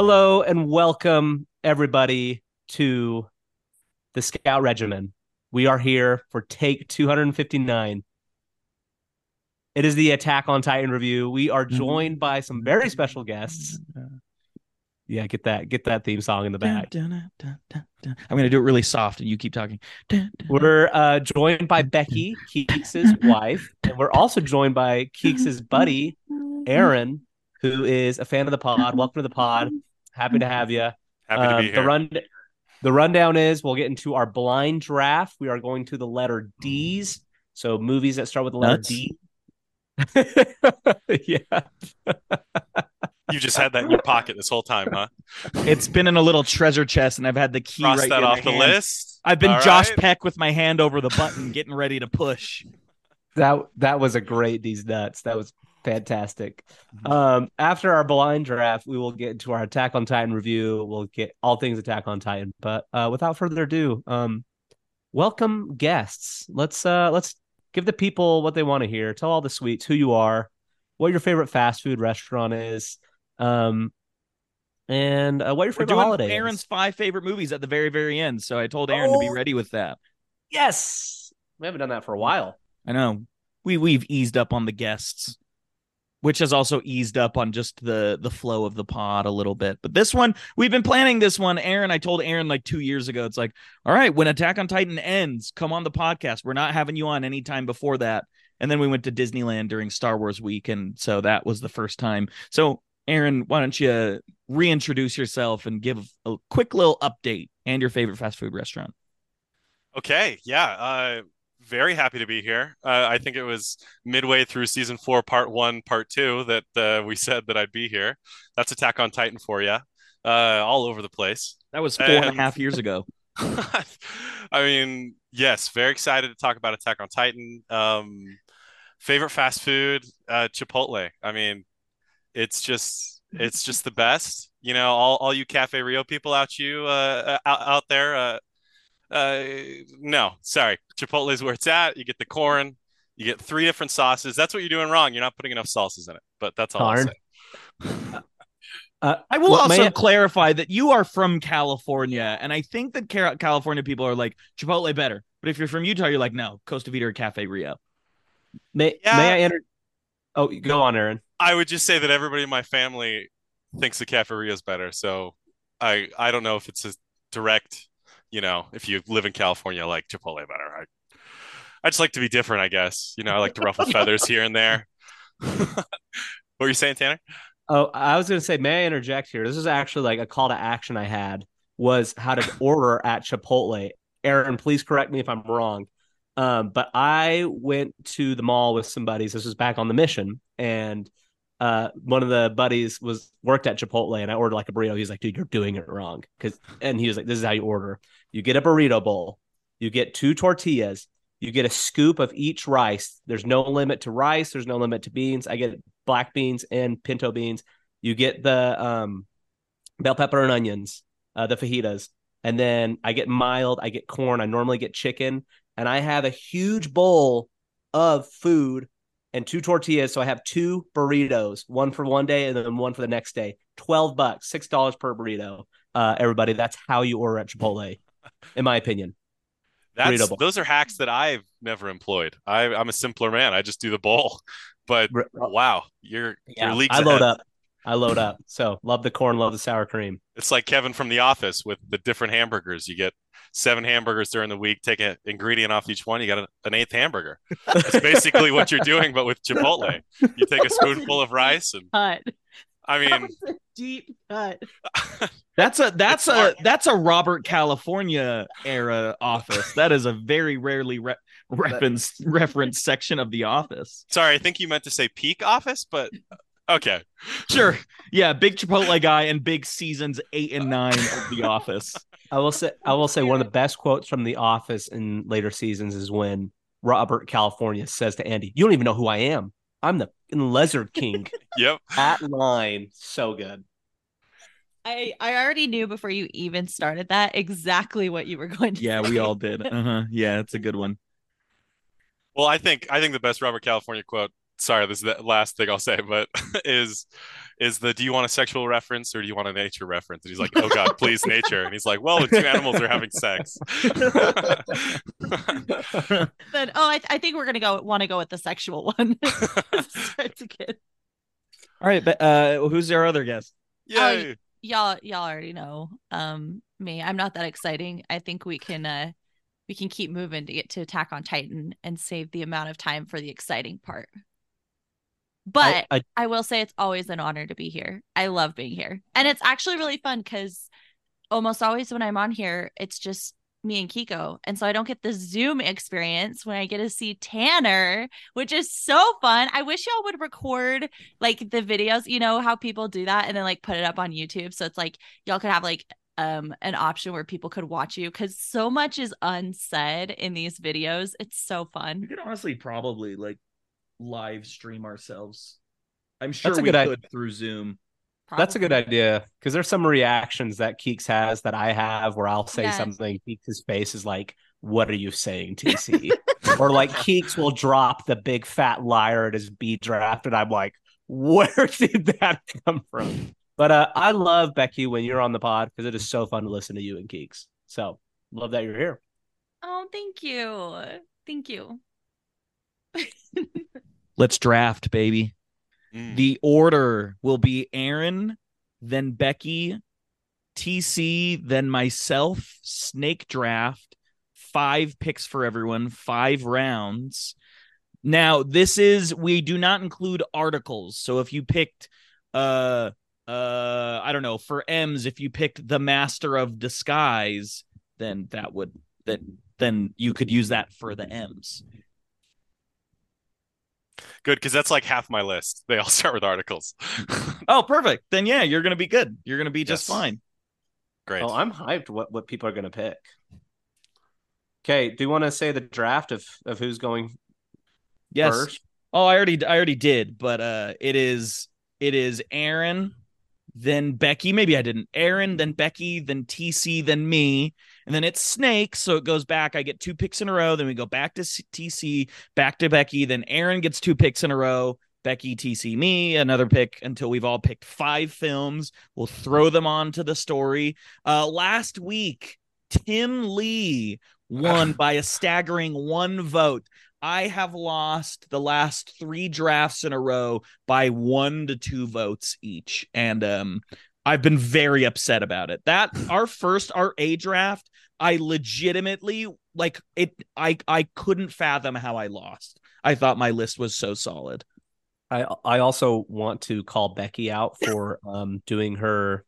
Hello and welcome everybody to the Scout Regimen. We are here for take 259. It is the Attack on Titan review. We are joined by some very special guests. Yeah, get that theme song in the back. I'm going to do it really soft and you keep talking. We're joined by Becky, Keeks' wife, and we're also joined by Keeks' buddy, Aaron, who is a fan of the pod. Welcome to the pod. Happy to have you. Happy to be Um, the here. run the rundown is we'll get into our blind draft. We are going to the letter D's. So movies that start with the letter Nuts? D. Yeah. You just had that in your pocket this whole time, huh? It's been in a little treasure chest and I've had the key Cross right that here in off my the hand. list. I've been All Josh right. Peck with my hand over the button, getting ready to push. That was a great D's nuts. That was fantastic. After our blind draft, we will get into our Attack on Titan review. We'll get all things Attack on Titan. But without further ado, welcome guests. Let's give the people what they want to hear. Tell all the sweets who you are, what your favorite fast food restaurant is, and what your We're favorite doing holiday Aaron's is. 5 favorite movies at the very, very end. So I told Aaron to be Oh ready with that. yes, we haven't done that for a while. I know. We've eased up on the guests, which has also eased up on just the flow of the pod a little bit. But this one, we've been planning this one. Aaron, I told Aaron like 2 years ago, it's like, all right, when Attack on Titan ends, come on the podcast. We're not having you on anytime before that. And then we went to Disneyland during Star Wars week. And so that was the first time. So Aaron, why don't you reintroduce yourself and give a quick little update and your favorite fast food restaurant? Okay. Yeah. Very happy to be here. I think it was midway through season 4, part 1, part 2 that we said that I'd be here. That's Attack on Titan for you. All over the place. That was four and a And half years ago. I mean, yes, very excited to talk about Attack on Titan. Favorite fast food, Chipotle. I mean, it's just the best. All you Cafe Rio people out there. No, sorry. Chipotle is where it's at. You get the corn, you get 3 different sauces. That's what you're doing wrong. You're not putting enough sauces in it. But that's all I'll Darn. say. I will What also may clarify that you are from California, and I think that California people are like Chipotle better. But if you're from Utah, you're like, no, Costa Vida or Cafe Rio. may Yeah, I enter? Oh, go on, Aaron. I would just say that everybody in my family thinks the Cafe Rio is better. So I don't know if it's a direct, if you live in California, I like Chipotle better. I just like to be different, I guess. I like to ruffle feathers here and there. What were you saying, Tanner? Oh, I was going to say, may I interject here? This is actually like a call to action I had was how to order at Chipotle. Aaron, please correct me if I'm wrong. But I went to the mall with some buddies. This was back on the mission, and one of the buddies was worked at Chipotle, and I ordered like a burrito. He's like, "Dude, you're doing it wrong." And he was like, "This is how you order. You get a burrito bowl, you get 2 tortillas, you get a scoop of each rice. There's no limit to rice. There's no limit to beans. I get black beans and pinto beans. You get the bell pepper and onions, the fajitas, and then I get mild. I get corn. I normally get chicken, and I have a huge bowl of food and 2 tortillas. So I have 2 burritos, one for one day and then one for the next day. $12, $6 per burrito. Everybody, that's how you order at Chipotle, in my opinion. Burrito bowl. Those are hacks that I've never employed. I'm a simpler man. I just do the bowl. But wow, you're Yeah, leagues I load ahead. up. I load up. So love the corn, love the sour cream. It's like Kevin from The Office with the different hamburgers. You get 7 hamburgers during the week, take an ingredient off each one, you got an eighth hamburger. That's basically what you're doing, but with Chipotle. You take a spoonful of rice, and Cut. I That mean, was a deep cut. That's a it's smart. that's a Robert California era office. That is a very rarely reference section of the office. Sorry, I think you meant to say peak office, but okay. Sure. Yeah, big Chipotle guy and big seasons 8 and 9 of The Office. I will say one of the best quotes from The Office in later seasons is when Robert California says to Andy, "You don't even know who I am. I'm the Lizard King." Yep. That line, so good. I already knew before you even started that exactly what you were going to Yeah, say. we all did. Uh-huh. Yeah, it's a good one. Well, I think the best Robert California quote sorry, this is the last thing I'll say, but is do you want a sexual reference or do you want a nature reference? And he's like, oh God, please nature. And he's like, well, the two animals are having sex. Then I think we're gonna want to go with the sexual one. Start to get... All right, but who's our other guest? Yay. Y'all already know me. I'm not that exciting. I think we can keep moving to get to Attack on Titan and save the amount of time for the exciting part. But I will say it's always an honor to be here. I love being here. And it's actually really fun because almost always when I'm on here, it's just me and Kiko. And so I don't get the Zoom experience when I get to see Tanner, which is so fun. I wish y'all would record like the videos, you know, how people do that and then like put it up on YouTube. So it's like y'all could have like an option where people could watch you because so much is unsaid in these videos. It's so fun. We could honestly probably like live stream ourselves. I'm sure That's a we good could through Zoom. That's a good idea because there's some reactions that Keeks has that I have where I'll say Yes. something. Keeks' face is like, "What are you saying, TC?" Or like Keeks will drop the big fat liar at his B draft, and I'm like, "Where did that come from?" But I love Becky when you're on the pod because it is so fun to listen to you and Keeks. So love that you're here. Oh, thank you. Thank you. Let's draft, baby. The order will be Aaron, then Becky, TC, then myself, snake draft, 5 picks for everyone, 5 rounds. Now, we do not include articles. So if you picked, I don't know, for M's, if you picked the Master of Disguise, then then you could use that for the M's. Good, because that's like half my list. They all start with articles. Oh, perfect. Then yeah, you're gonna be good. You're gonna be just Yes. fine. Great. Oh, I'm hyped what people are going to pick. Okay, do you want to say the draft of who's going Yes. first? Oh, I already did, but it is Aaron, then Becky. Maybe I didn't. Aaron, then Becky, then TC, then me, and then it's Snake. So it goes back. I get 2 picks in a row. Then we go back to TC, back to Becky. Then Aaron gets 2 picks in a row. Becky, TC, me, another pick until we've all picked 5 films. We'll throw them onto the story. Last week, Tim Lee won by a staggering 1 vote. I have lost the last 3 drafts in a row by 1 to 2 votes each. And I've been very upset about it. That our A draft, I legitimately like it. I couldn't fathom how I lost. I thought my list was so solid. I also want to call Becky out for doing her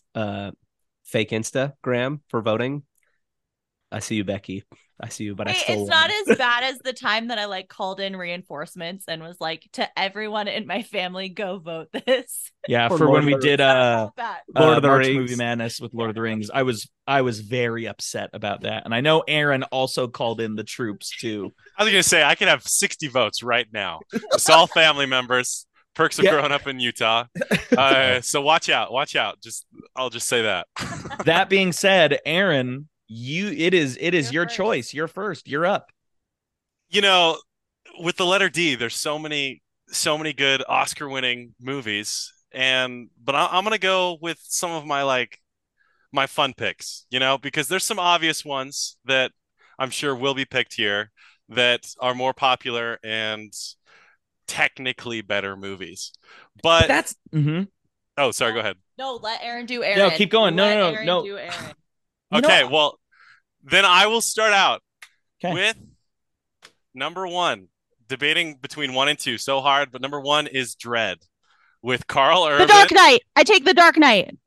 fake Instagram for voting. I see you, Becky. I see you, but I still it's not as bad as the time that I like called in reinforcements and was like to everyone in my family, go vote this. Yeah, For for Lord when we of the- did Lord of the March Rings. Movie Madness with Lord of the Rings, I was very upset about that. And I know Aaron also called in the troops too. I was going to say, I could have 60 votes right now. It's all family members. Perks of Yeah. growing up in Utah. So watch out. I'll just say that. That being said, Aaron, it is You're your first. choice. You're first. You're up. You know, with the letter D, there's so many good Oscar-winning movies, but I'm gonna go with some of my fun picks. You know, because there's some obvious ones that I'm sure will be picked here that are more popular and technically better movies. But That's oh, sorry, go ahead. No, let Aaron do Aaron. No, keep going. Let No. Aaron do Aaron. Okay, well, then I will start out Okay. with number 1. Debating between 1 and 2 so hard, but number 1 is Dread with Carl The Urban. Dark Knight. I take The Dark Knight.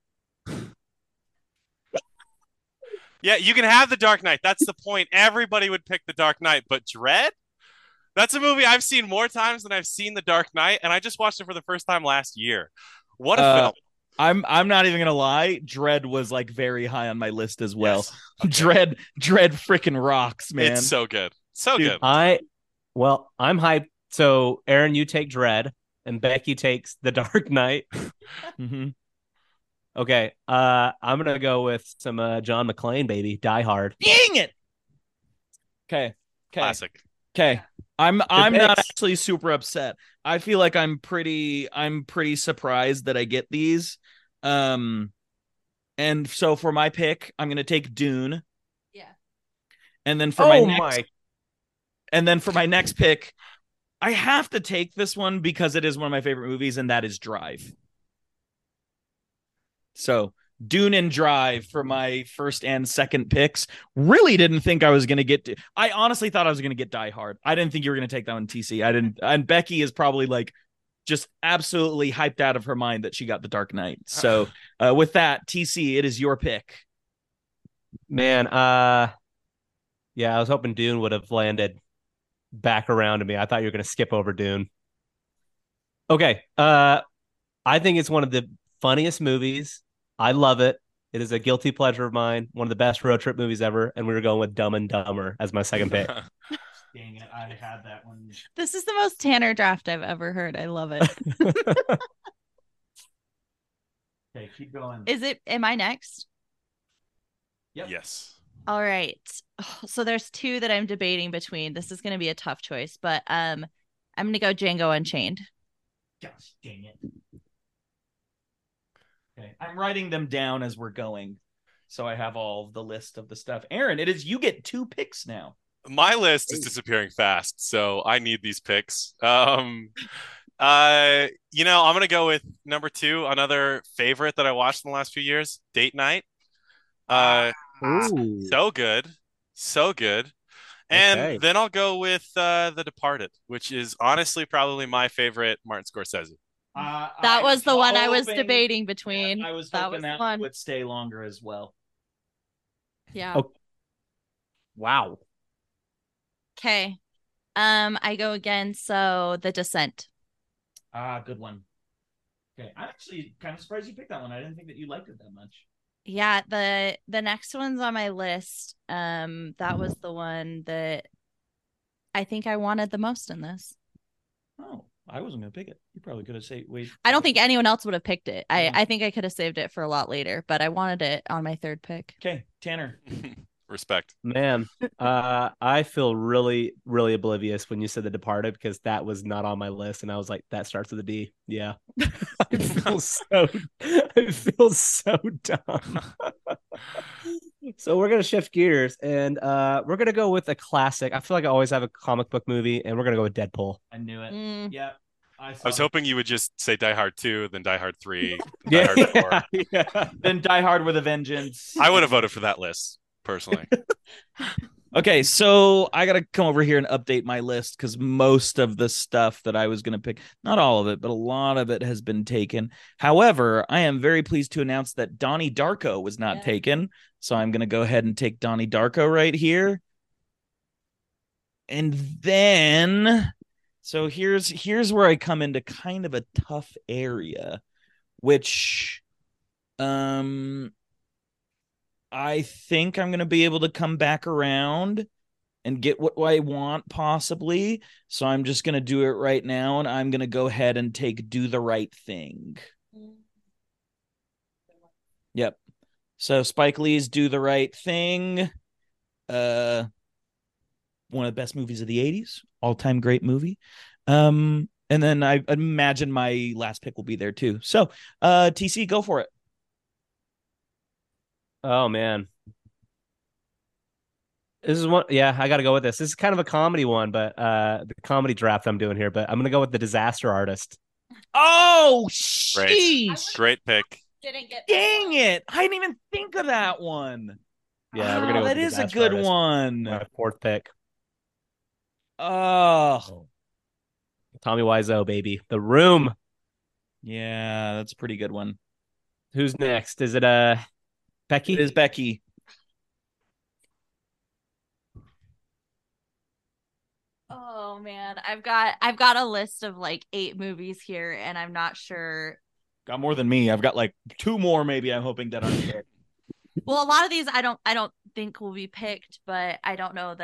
Yeah, you can have The Dark Knight. That's the point. Everybody would pick The Dark Knight, but Dread? That's a movie I've seen more times than I've seen The Dark Knight, and I just watched it for the first time last year. What a film. I'm not even gonna lie. Dread was like very high on my list as well. Yes. Okay. Dread freaking rocks, man. It's so good. So Dude, good. I'm hyped. So Aaron, you take Dread, and Becky takes The Dark Knight. Mhm. Okay, I'm gonna go with some John McClane, baby, Die Hard. Dang it. Okay. Classic. Okay. I'm not picks. actually super upset. I feel like I'm pretty surprised that I get these. And so for my pick, I'm gonna take Dune. Yeah. And then Oh my! for my next pick, I have to take this one because it is one of my favorite movies, and that is Drive. So Dune and Drive for my first and second picks. Really didn't think I was going to get. I honestly thought I was going to get Die Hard. I didn't think you were going to take that one, TC. I didn't. And Becky is probably like just absolutely hyped out of her mind that she got The Dark Knight. So with that, TC, it is your pick. Man, yeah, I was hoping Dune would have landed back around to me. I thought you were going to skip over Dune. Okay, I think it's one of the funniest movies. I love it. It is a guilty pleasure of mine. One of the best road trip movies ever. And we were going with Dumb and Dumber as my second pick. Dang it, I had that one. This is the most Tanner draft I've ever heard. I love it. Okay, keep going. Am I next? Yep. Yes. All right. So there's two that I'm debating between. This is going to be a tough choice, but I'm going to go Django Unchained. Gosh, dang it. Okay, I'm writing them down as we're going, so I have all the list of the stuff. Aaron, it is you get 2 picks now. My list is disappearing fast, so I need these picks. I'm gonna go with number 2, another favorite that I watched in the last few years, Date Night. So good, so good. And Okay. then I'll go with The Departed, which is honestly probably my favorite Martin Scorsese. That was the one I was debating between. I was hoping that would stay longer as well. Yeah. Oh. Wow. Okay. I go again. So The Descent. Good one. Okay, I'm actually kind of surprised you picked that one. I didn't think that you liked it that much. Yeah, the next one's on my list. That was the one that I think I wanted the most in this. Oh, I wasn't gonna pick it. You probably could have said wait. I don't think anyone else would have picked it. I think I could have saved it for a lot later, but I wanted it on my third pick. Okay, Tanner. Respect. Man, I feel really, really oblivious when you said The Departed because that was not on my list, and I was like, that starts with a D. Yeah, I feel so dumb. So we're gonna shift gears, and we're gonna go with a classic. I feel like I always have a comic book movie, and we're gonna go with Deadpool. I knew it. Yeah. I was hoping you would just say Die Hard 2, then Die Hard 3, Yeah, Die Hard 4. yeah. Then Die Hard with a Vengeance. I would have voted for that list, personally. Okay, so I got to come over here and update my list because most of the stuff that I was going to pick, not all of it, but a lot of it has been taken. However, I am very pleased to announce that Donnie Darko was not taken. So I'm going to go ahead and take Donnie Darko right here. And then, so here's where I come into kind of a tough area, which I think I'm going to be able to come back around and get what I want possibly. So I'm just going to do it right now. And I'm going to go ahead and take Do the Right Thing. Yep. So Spike Lee's Do the Right Thing. One of the best movies of the 80s. All-time great movie. And then I imagine my last pick will be there too. So TC, go for it. Oh man, this is one. Yeah, I got to go with this. This is kind of a comedy one, but the comedy draft I'm doing here. But I'm gonna go with The Disaster Artist. Oh, sheesh. Great pick. Didn't get. Dang it! I didn't even think of that one. Yeah, we're gonna go with that The is a Disaster good Artist. one. My fourth pick. Oh, Tommy Wiseau, baby. The Room. yeah, that's a pretty good one. Who's next? Is it Becky? It is Becky. Oh man, I've got a list of like 8 movies here, and I'm not sure. Got more than me. I've got like 2 more. Maybe I'm hoping that aren't picked. Well, a lot of these I don't think will be picked, but I don't know.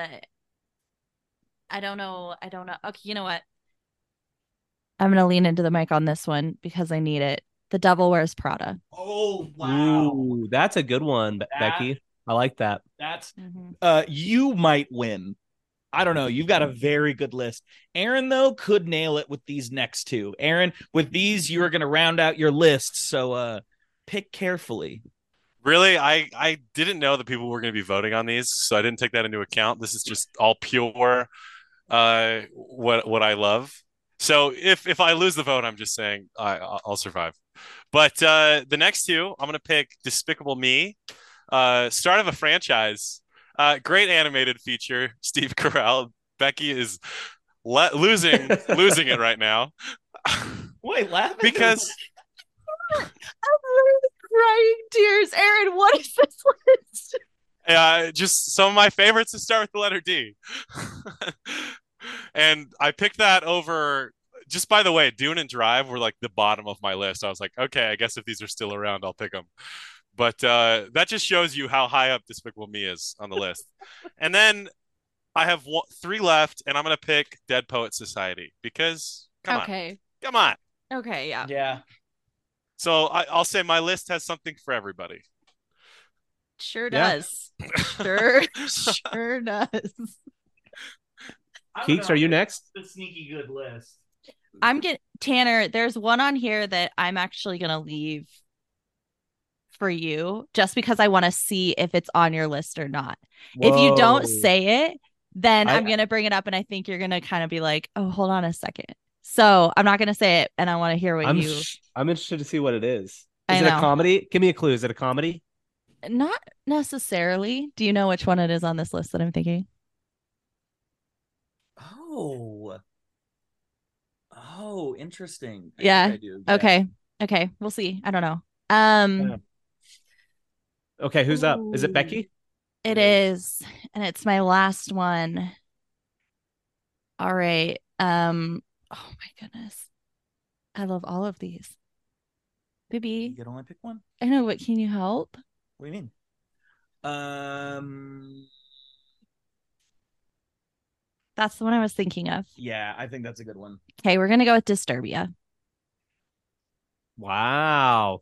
Okay, you know what? I'm gonna lean into the mic on this one because I need it. The Devil Wears Prada. Oh wow, Ooh, that's a good one, Becky. I like that. That's you might win. I don't know. You've got a very good list. Aaron, though, could nail it with these next two. Aaron, with these, you are going to round out your list. So pick carefully. Really, I didn't know that people were going to be voting on these, so I didn't take that into account. This is just all pure what I love. So if I lose the vote, I'm just saying I'll survive. But the next two, I'm going to pick Despicable Me, start of a franchise. Great animated feature. Steve Carell. Becky is losing it right now. Wait, laughing? Because I'm literally crying tears. Aaron, what is this list? just some of my favorites to start with the letter D. And I picked that over. Just by the way, Dune and Drive were like the bottom of my list. I was like, okay, I guess if these are still around, I'll pick them. But that just shows you how high up Despicable Me is on the list. And then I have three left, and I'm gonna pick Dead Poet Society because come on. Okay, yeah. Yeah. So I'll say my list has something for everybody. Sure Yeah. does. Sure does. Keeks, are you next? The sneaky good list. Tanner, there's one on here that I'm actually gonna leave for you just because I want to see if it's on your list or not. If you don't say it, then I'm gonna bring it up and I think you're gonna kind of be like, oh, hold on a second. So I'm not gonna say it and I want to hear what I'm interested to see what it is. Is it a comedy? Give me a clue. Is it a comedy? Not necessarily. Do you know which one it is on this list that I'm thinking? Oh, interesting. Yeah. I do. Yeah. Okay. We'll see. I don't know. Yeah. Okay, who's up? Is it Becky? It is, and it's my last one. All right. Oh my goodness. I love all of these. Baby. You can only pick one? I know, but can you help? What do you mean? That's the one I was thinking of. Yeah, I think that's a good one. Okay, we're gonna go with Disturbia. Wow.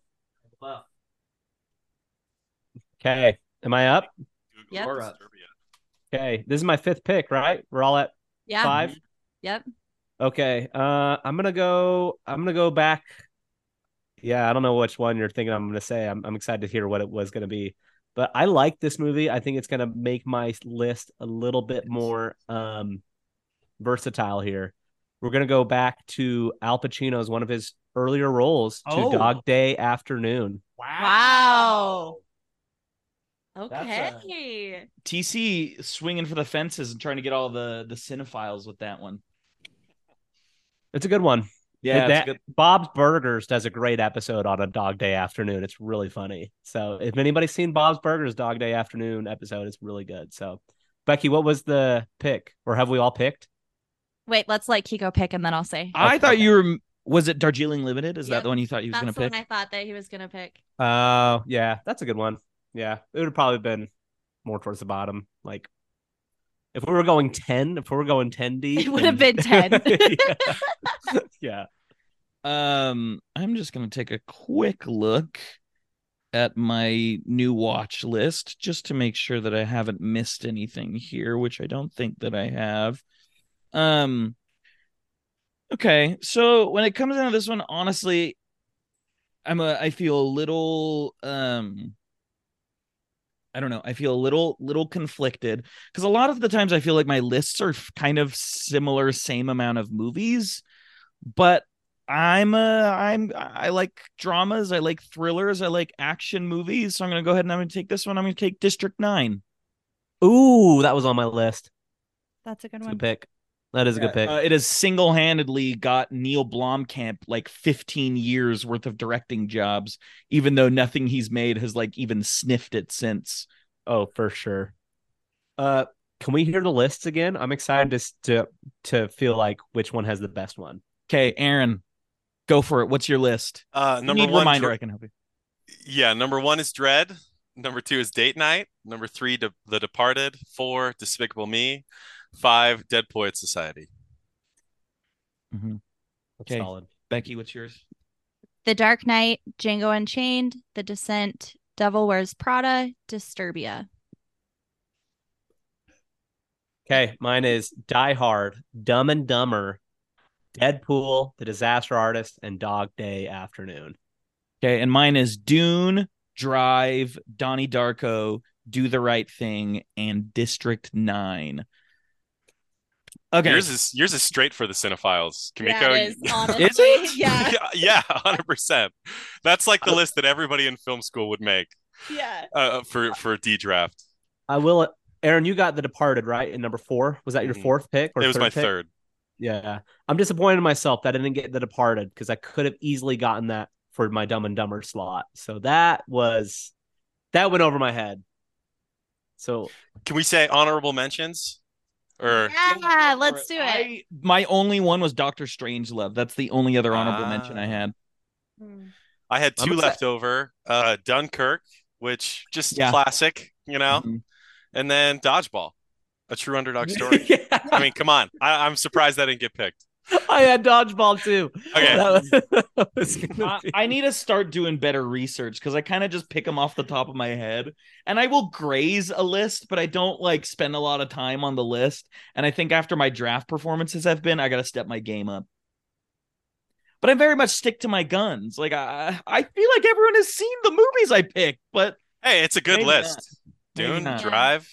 Okay. Am I up? Yep. You're up. Okay. This is my fifth pick, right? We're all at 5. Yep. Okay. I'm gonna go back. Yeah, I don't know which one you're thinking I'm gonna say. I'm excited to hear what it was gonna be. But I like this movie. I think it's gonna make my list a little bit more versatile here. We're gonna go back to Al Pacino's one of his earlier roles to Dog Day Afternoon. Wow. Okay. TC swinging for the fences and trying to get all the cinephiles with that one. It's a good one. Yeah, Bob's Burgers does a great episode on A Dog Day Afternoon. It's really funny. So if anybody's seen Bob's Burgers Dog Day Afternoon episode, it's really good. So Becky, what was the pick? Or have we all picked? Wait, let's let Kiko pick and then I'll say. I thought you were. Was it Darjeeling Limited? Is that the one you thought he was going to pick? That's the one I thought that he was going to pick. Oh, yeah, that's a good one. Yeah, it would have probably been more towards the bottom. Like, if we were going 10 deep, it would have been 10. Yeah. I'm just going to take a quick look at my new watch list just to make sure that I haven't missed anything here, which I don't think that I have. Okay, so when it comes down to this one, honestly, I feel a little I don't know. I feel a little conflicted because a lot of the times I feel like my lists are kind of similar, same amount of movies, but I like dramas, I like thrillers, I like action movies. So I'm gonna go ahead and I'm gonna take this one. I'm gonna take District 9. Ooh, that was on my list. That's a good That's one. a good pick. That is a good pick. It has single-handedly got Neil Blomkamp like 15 years worth of directing jobs, even though nothing he's made has like even sniffed it since. Oh, for sure. Can we hear the lists again? I'm excited to feel like which one has the best one. Okay, Aaron, go for it. What's your list? Number one reminder. I can help you. Yeah, number 1 is Dread. Number 2 is Date Night. Number 3, The Departed. 4, Despicable Me. 5, Dead Poet Society. Mm-hmm. Okay, solid. Becky, what's yours? The Dark Knight, Django Unchained, The Descent, Devil Wears Prada, Disturbia. Okay, mine is Die Hard, Dumb and Dumber, Deadpool, The Disaster Artist, and Dog Day Afternoon. Okay, and mine is Dune, Drive, Donnie Darko, Do the Right Thing, and District 9. Okay. Yours is straight for the cinephiles. Kimiko, Yeah, it is, honestly. Is it? Yeah. yeah, 100%. That's like the list that everybody in film school would make Yeah. for a D draft. I will. Aaron, you got The Departed, right? In number 4. Was that your Mhm. fourth pick or It was my pick? third. Yeah. I'm disappointed in myself that I didn't get The Departed because I could have easily gotten that for my Dumb and Dumber slot. So that went over my head. So Can we say honorable mentions? Or Yeah, let's do it. My only one was Doctor Strangelove. That's the only other honorable mention I had. I had I'm two excited. left over. Dunkirk, which just Yeah. classic, Mhm. and then Dodgeball, a true underdog story. Yeah. I mean, come on. I'm surprised that didn't get picked. I had Dodgeball too. Okay. That was gonna be- I need to start doing better research because I kind of just pick them off the top of my head, and I will graze a list, but I don't like spend a lot of time on the list. And I think after my draft performances have been, I got to step my game up. But I very much stick to my guns. Like I feel like everyone has seen the movies I picked, but Hey, it's a good Maybe list. Maybe Dune, not. Drive.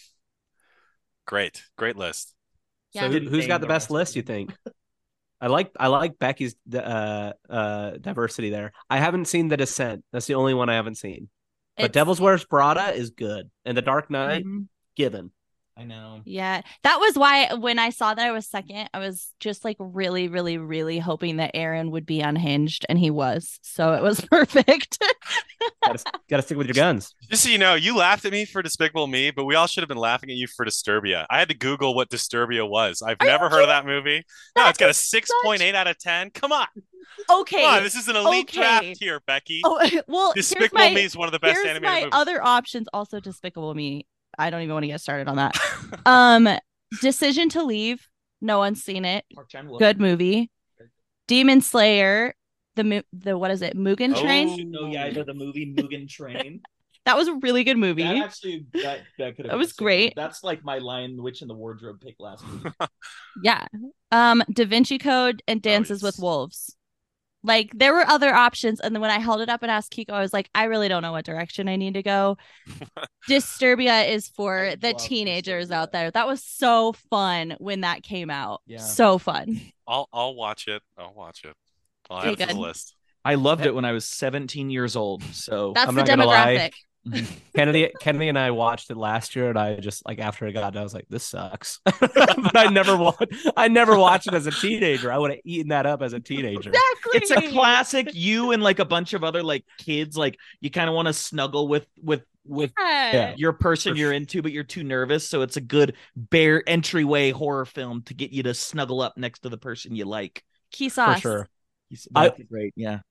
Great list. So Yeah. who's got the best list, you think? I like Becky's diversity there. I haven't seen The Descent. That's the only one I haven't seen. But It's- Devil's Wears Prada is good, and The Dark Knight, Mhm. given. I know. Yeah, that was why when I saw that I was second, I was just like really, really, really hoping that Aaron would be unhinged, and he was. So it was perfect. Gotta stick with your guns. Just so you know, you laughed at me for Despicable Me, but we all should have been laughing at you for Disturbia. I had to Google what Disturbia was. I've Are you never heard of that movie. No, That it's got a is 6.8 out of 10. Come on. Okay. Come on. This is an elite Okay. draft here, Becky. Oh well, Despicable Me is one of the best here's animated my movies. other options. Also, Despicable me. I don't even want to get started on that. Decision to Leave. No one's seen it. Good movie. Demon Slayer. The what is it? Mugen Train. Oh yeah, I know the movie Mugen Train. That was a really good movie. That actually that could have That was great. That's like my Lion, the Witch, and the Wardrobe pick last week. Yeah. Da Vinci Code and Dances with yes. Wolves. Like there were other options, and then when I held it up and asked Kiko, I was like, I really don't know what direction I need to go. Disturbia is for I the love teenagers Disturbia. out there. That was so fun when that came out. Yeah. So fun. I'll watch it. I'll add Okay, it to the good. list. I loved it when I was 17 years old. So That's I'm the not gonna lie. demographic. Kennedy and I watched it last year, and I just like after it got done, I was like, "This sucks." But I never watched it as a teenager. I would have eaten that up as a teenager. Exactly. it's a classic. You and like a bunch of other like kids, like you kind of want to snuggle with Yeah. your person you're into, but you're too nervous. So it's a good bare entryway horror film to get you to snuggle up next to the person you like. Key For sauce. sure. That'd be great. Yeah.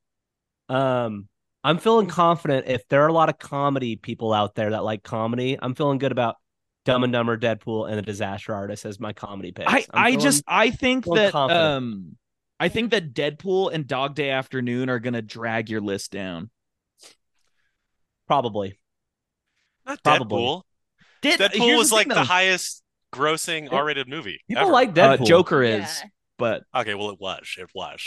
I'm feeling confident if there are a lot of comedy people out there that like comedy. I'm feeling good about Dumb and Dumber, Deadpool, and The Disaster Artist as my comedy picks. I think feeling that confident. I think that Deadpool and Dog Day Afternoon are gonna drag your list down. probably. Not Probably. Deadpool. Here's Deadpool was the like thing, the though. highest grossing R-rated movie. People ever. like Deadpool. Joker Yeah. is, but Okay, well, it was. It was.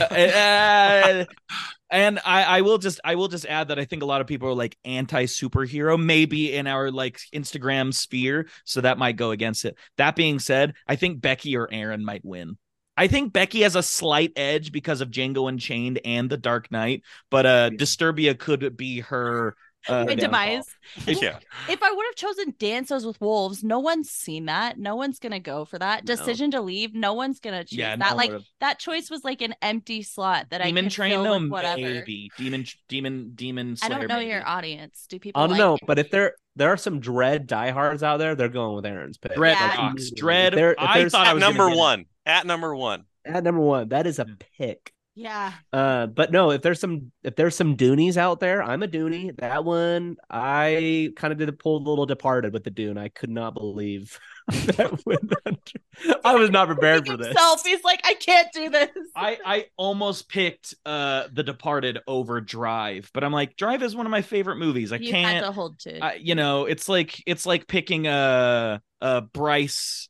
and I will just add that I think a lot of people are like anti superhero, maybe in our like Instagram sphere, so that might go against it. That being said, I think Becky or Aaron might win. I think Becky has a slight edge because of Django Unchained and The Dark Knight, but Disturbia could be her Demise. Yeah. If I would have chosen Dances with Wolves, no one's seen that. No one's gonna go for that. No. Decision to Leave, no one's gonna choose Yeah, that. no one Like would've. that choice was like an empty slot that I Demon could Train, fill no, with whatever. maybe Demon I don't Slayer, know maybe. your audience. Do people? I don't like know, it? but if there are some Dread diehards out there, they're going with Aaron's pick. Dread Yeah. rocks. If Dread. there- if I there's- thought I At was gonna number get it. one. At number one. At number one, that is a pick. Yeah. But no, if there's some Doonies out there, I'm a Doonie. That one, I kind of pull a little Departed with the Dune. I could not believe that I was not prepared for this. Himself, he's like, I can't do this. I almost picked The Departed over Drive, but I'm like, Drive is one of my favorite movies. I You had can't to hold to. it's like picking a Bryce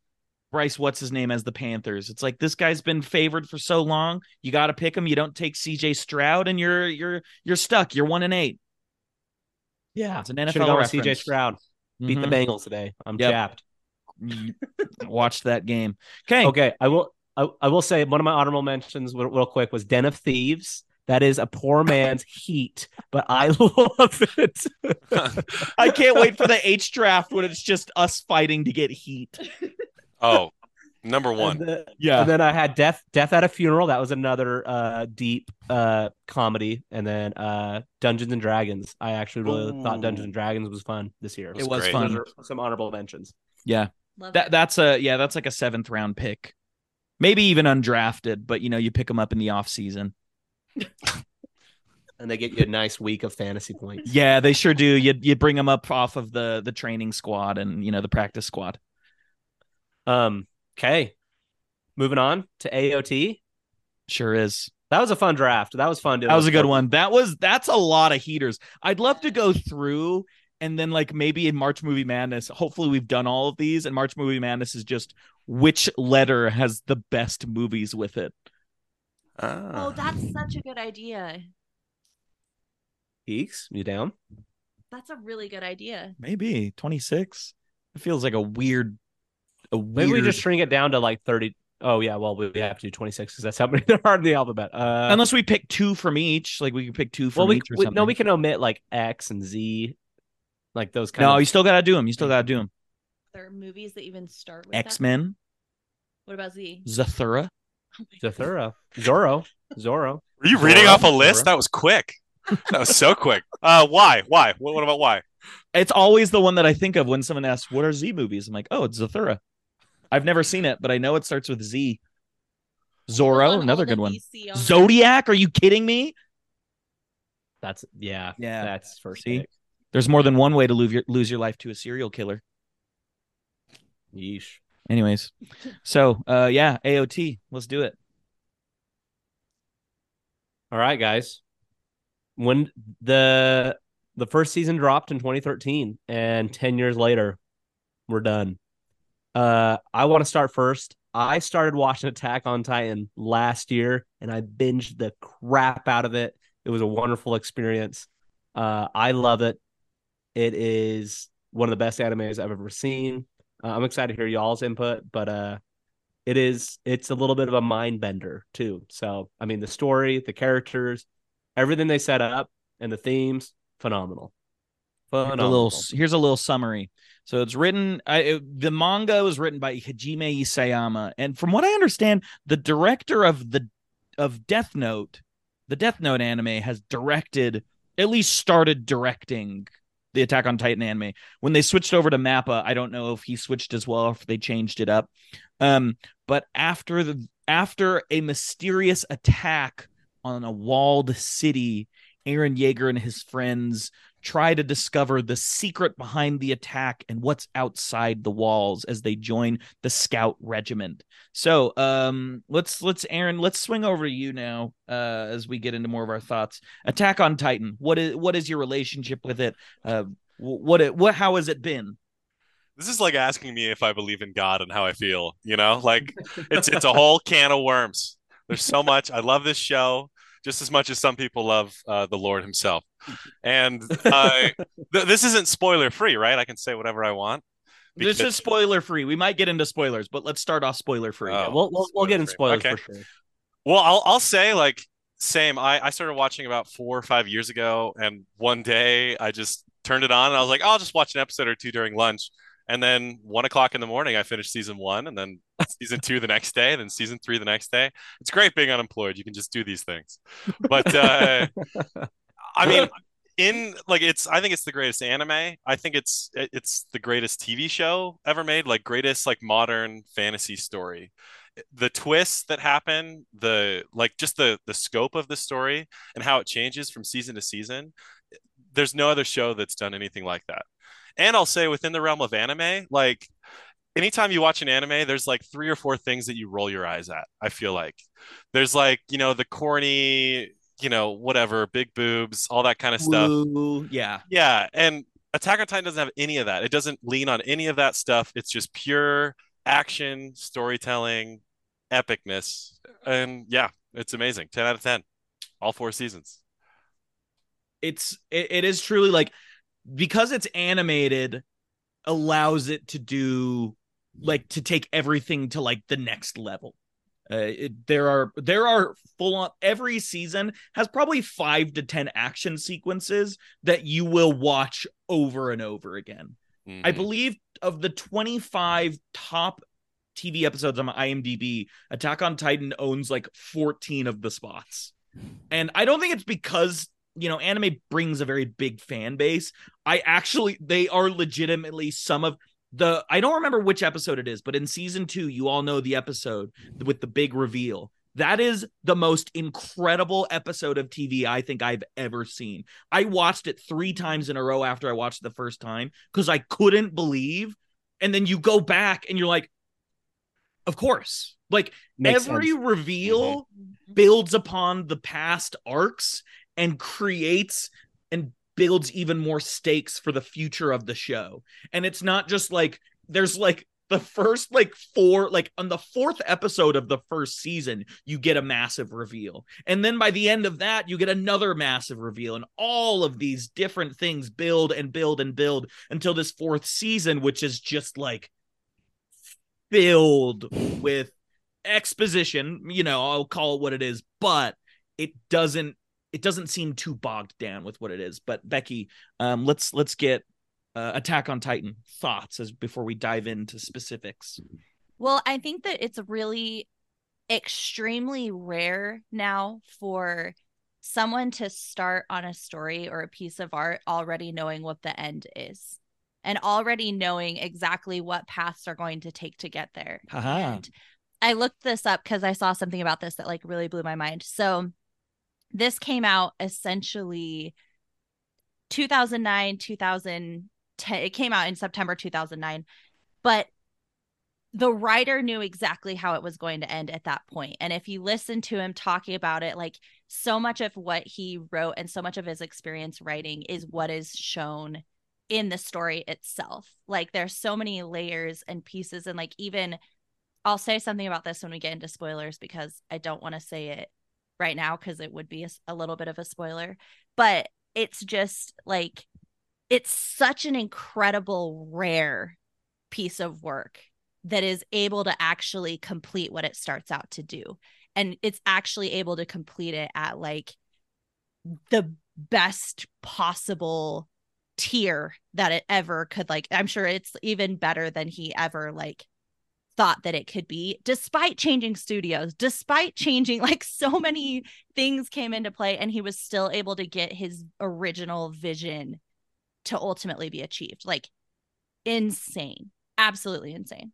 Bryce, what's his name, as the Panthers. It's like, this guy's been favored for so long. You got to pick him. You don't take CJ Stroud, and you're stuck. You're 1-8. Yeah, It's an should have NFL gone with reference. CJ Stroud. Beat the Mhm. Bengals today. I'm Yep. chapped. Watched that game. Okay. Okay, I will say one of my honorable mentions real quick was Den of Thieves. That is a poor man's Heat, but I love it. I can't wait for the H draft when it's just us fighting to get Heat. Oh, number one. Yeah. And then I had Death at a Funeral. That was another deep comedy. And then Dungeons and Dragons. I actually really thought Dungeons and Dragons was fun this year. It was was great. fun. Those are some honorable mentions. Yeah. Love it. That's like a 7th round pick. Maybe even undrafted, but you pick them up in the off season. And they get you a nice week of fantasy points. Yeah, they sure do. You bring them up off of the training squad and the practice squad. Okay. Moving on to AOT. Sure is. That was a fun draft. That was fun. That was a good one. That's a lot of heaters. I'd love to go through and then like maybe in March Movie Madness, hopefully we've done all of these, and March Movie Madness is just which letter has the best movies with it. Oh, that's such a good idea. Geeks, you down? That's a really good idea. Maybe 26. It feels like a weird. Maybe we just shrink it down to like 30. Oh yeah, well we have to do 26 because that's how many there are in the alphabet. Unless we pick 2 from each, like we can pick 2 from each or something. No, we can omit like X and Z, like those kind. No, you still gotta do them. You still gotta do them. There are movies that even start with X-Men. What about Z? Zathura. Zathura, Zorro. Were you reading Zorro? off a list? Zorro? That was quick. That was so quick. Why? What about why? It's always the one that I think of when someone asks, "What are Z movies?" I'm like, "Oh, it's Zathura." I've never seen it, but I know it starts with Z. Zorro, another good one. Zodiac, are you kidding me? That's Yeah. That's first. See? Pick. There's more than one way to lose your life to a serial killer. Yeesh. Anyways, so yeah, AOT, let's do it. All right, guys. When the first season dropped in 2013, and 10 years later, we're done. I want to start first. I started watching Attack on Titan last year, and I binged the crap out of it. It was a wonderful experience. I love it. It is one of the best animes I've ever seen. I'm excited to hear y'all's input, but it's a little bit of a mind bender too. So, I mean, the story, the characters, everything they set up, and the themes, phenomenal. Here's a little summary. So it's written. The manga was written by Hajime Isayama, and from what I understand, the director of Death Note, the Death Note anime, has at least started directing the Attack on Titan anime. When they switched over to Mappa, I don't know if he switched as well, or if they changed it up. But after a mysterious attack on a walled city, Eren Yeager and his friends try to discover the secret behind the attack and what's outside the walls as they join the Scout Regiment. So, Aaron, let's swing over to you now as we get into more of our thoughts. Attack on Titan. What is your relationship with it? How has it been? This is like asking me if I believe in God and how I feel. Like it's a whole can of worms. There's so much. I love this show just as much as some people love the Lord himself. And this isn't spoiler free, right? I can say whatever I want. This is spoiler free. We might get into spoilers, but let's start off spoiler free. Yeah, we'll get in spoilers for sure. Well, I'll say like same. I started watching about 4 or 5 years ago, and one day I just turned it on and I was like, I'll just watch an episode or two during lunch. And then 1 o'clock in the morning, I finished season 1, and then season 2 the next day, and then season 3 the next day. It's great being unemployed. You can just do these things. But I mean, I think it's the greatest anime. I think it's the greatest TV show ever made, like greatest like modern fantasy story. The twists that happen, just the scope of the story and how it changes from season to season. There's no other show that's done anything like that. And I'll say within the realm of anime, like anytime you watch an anime, there's like 3 or 4 things that you roll your eyes at. I feel like there's like, the corny, whatever, big boobs, all that kind of stuff. Ooh, yeah. Yeah. And Attack on Titan doesn't have any of that. It doesn't lean on any of that stuff. It's just pure action, storytelling, epicness, and yeah, it's amazing. 10 out of 10, all 4 seasons. It is truly like, because it's animated, allows it to do like to take everything to like the next level. There are full on, every season has probably 5 to 10 action sequences that you will watch over and over again. I believe of the 25 top TV episodes on IMDb, Attack on Titan owns like 14 of the spots. And I don't think it's because, anime brings a very big fan base. They are legitimately some of I don't remember which episode it is, but in season 2, you all know the episode with the big reveal. That is the most incredible episode of TV I think I've ever seen. I watched it 3 times in a row after I watched it the first time because I couldn't believe. And then you go back and you're like, of course. Like, Makes every sense. reveal builds upon the past arcs and creates and builds even more stakes for the future of the show. And it's not just like, there's like the first like 4, like on the 4th episode of the first season, you get a massive reveal. And then by the end of that, you get another massive reveal. And all of these different things build and build and build until this 4th season, which is just like filled with exposition. I'll call it what it is, but it doesn't seem too bogged down with what it is. But Becky, let's get Attack on Titan thoughts before we dive into specifics. Well, I think that it's really extremely rare now for someone to start on a story or a piece of art already knowing what the end is and already knowing exactly what paths are going to take to get there. And I looked this up because I saw something about this that like really blew my mind. So this came out essentially 2009, 2010. It came out in September 2009, but the writer knew exactly how it was going to end at that point. And if you listen to him talking about it, like so much of what he wrote and so much of his experience writing is what is shown in the story itself. Like there's so many layers and pieces. And like, even I'll say something about this when we get into spoilers, because I don't want to say it right now because it would be a little bit of a spoiler, but it's just like, it's such an incredible rare piece of work that is able to actually complete what it starts out to do. And it's actually able to complete it at like the best possible tier that it ever could. Like, I'm sure it's even better than he ever like thought that it could be, despite changing studios, despite changing, like so many things came into play, and he was still able to get his original vision to ultimately be achieved. Like insane, absolutely insane.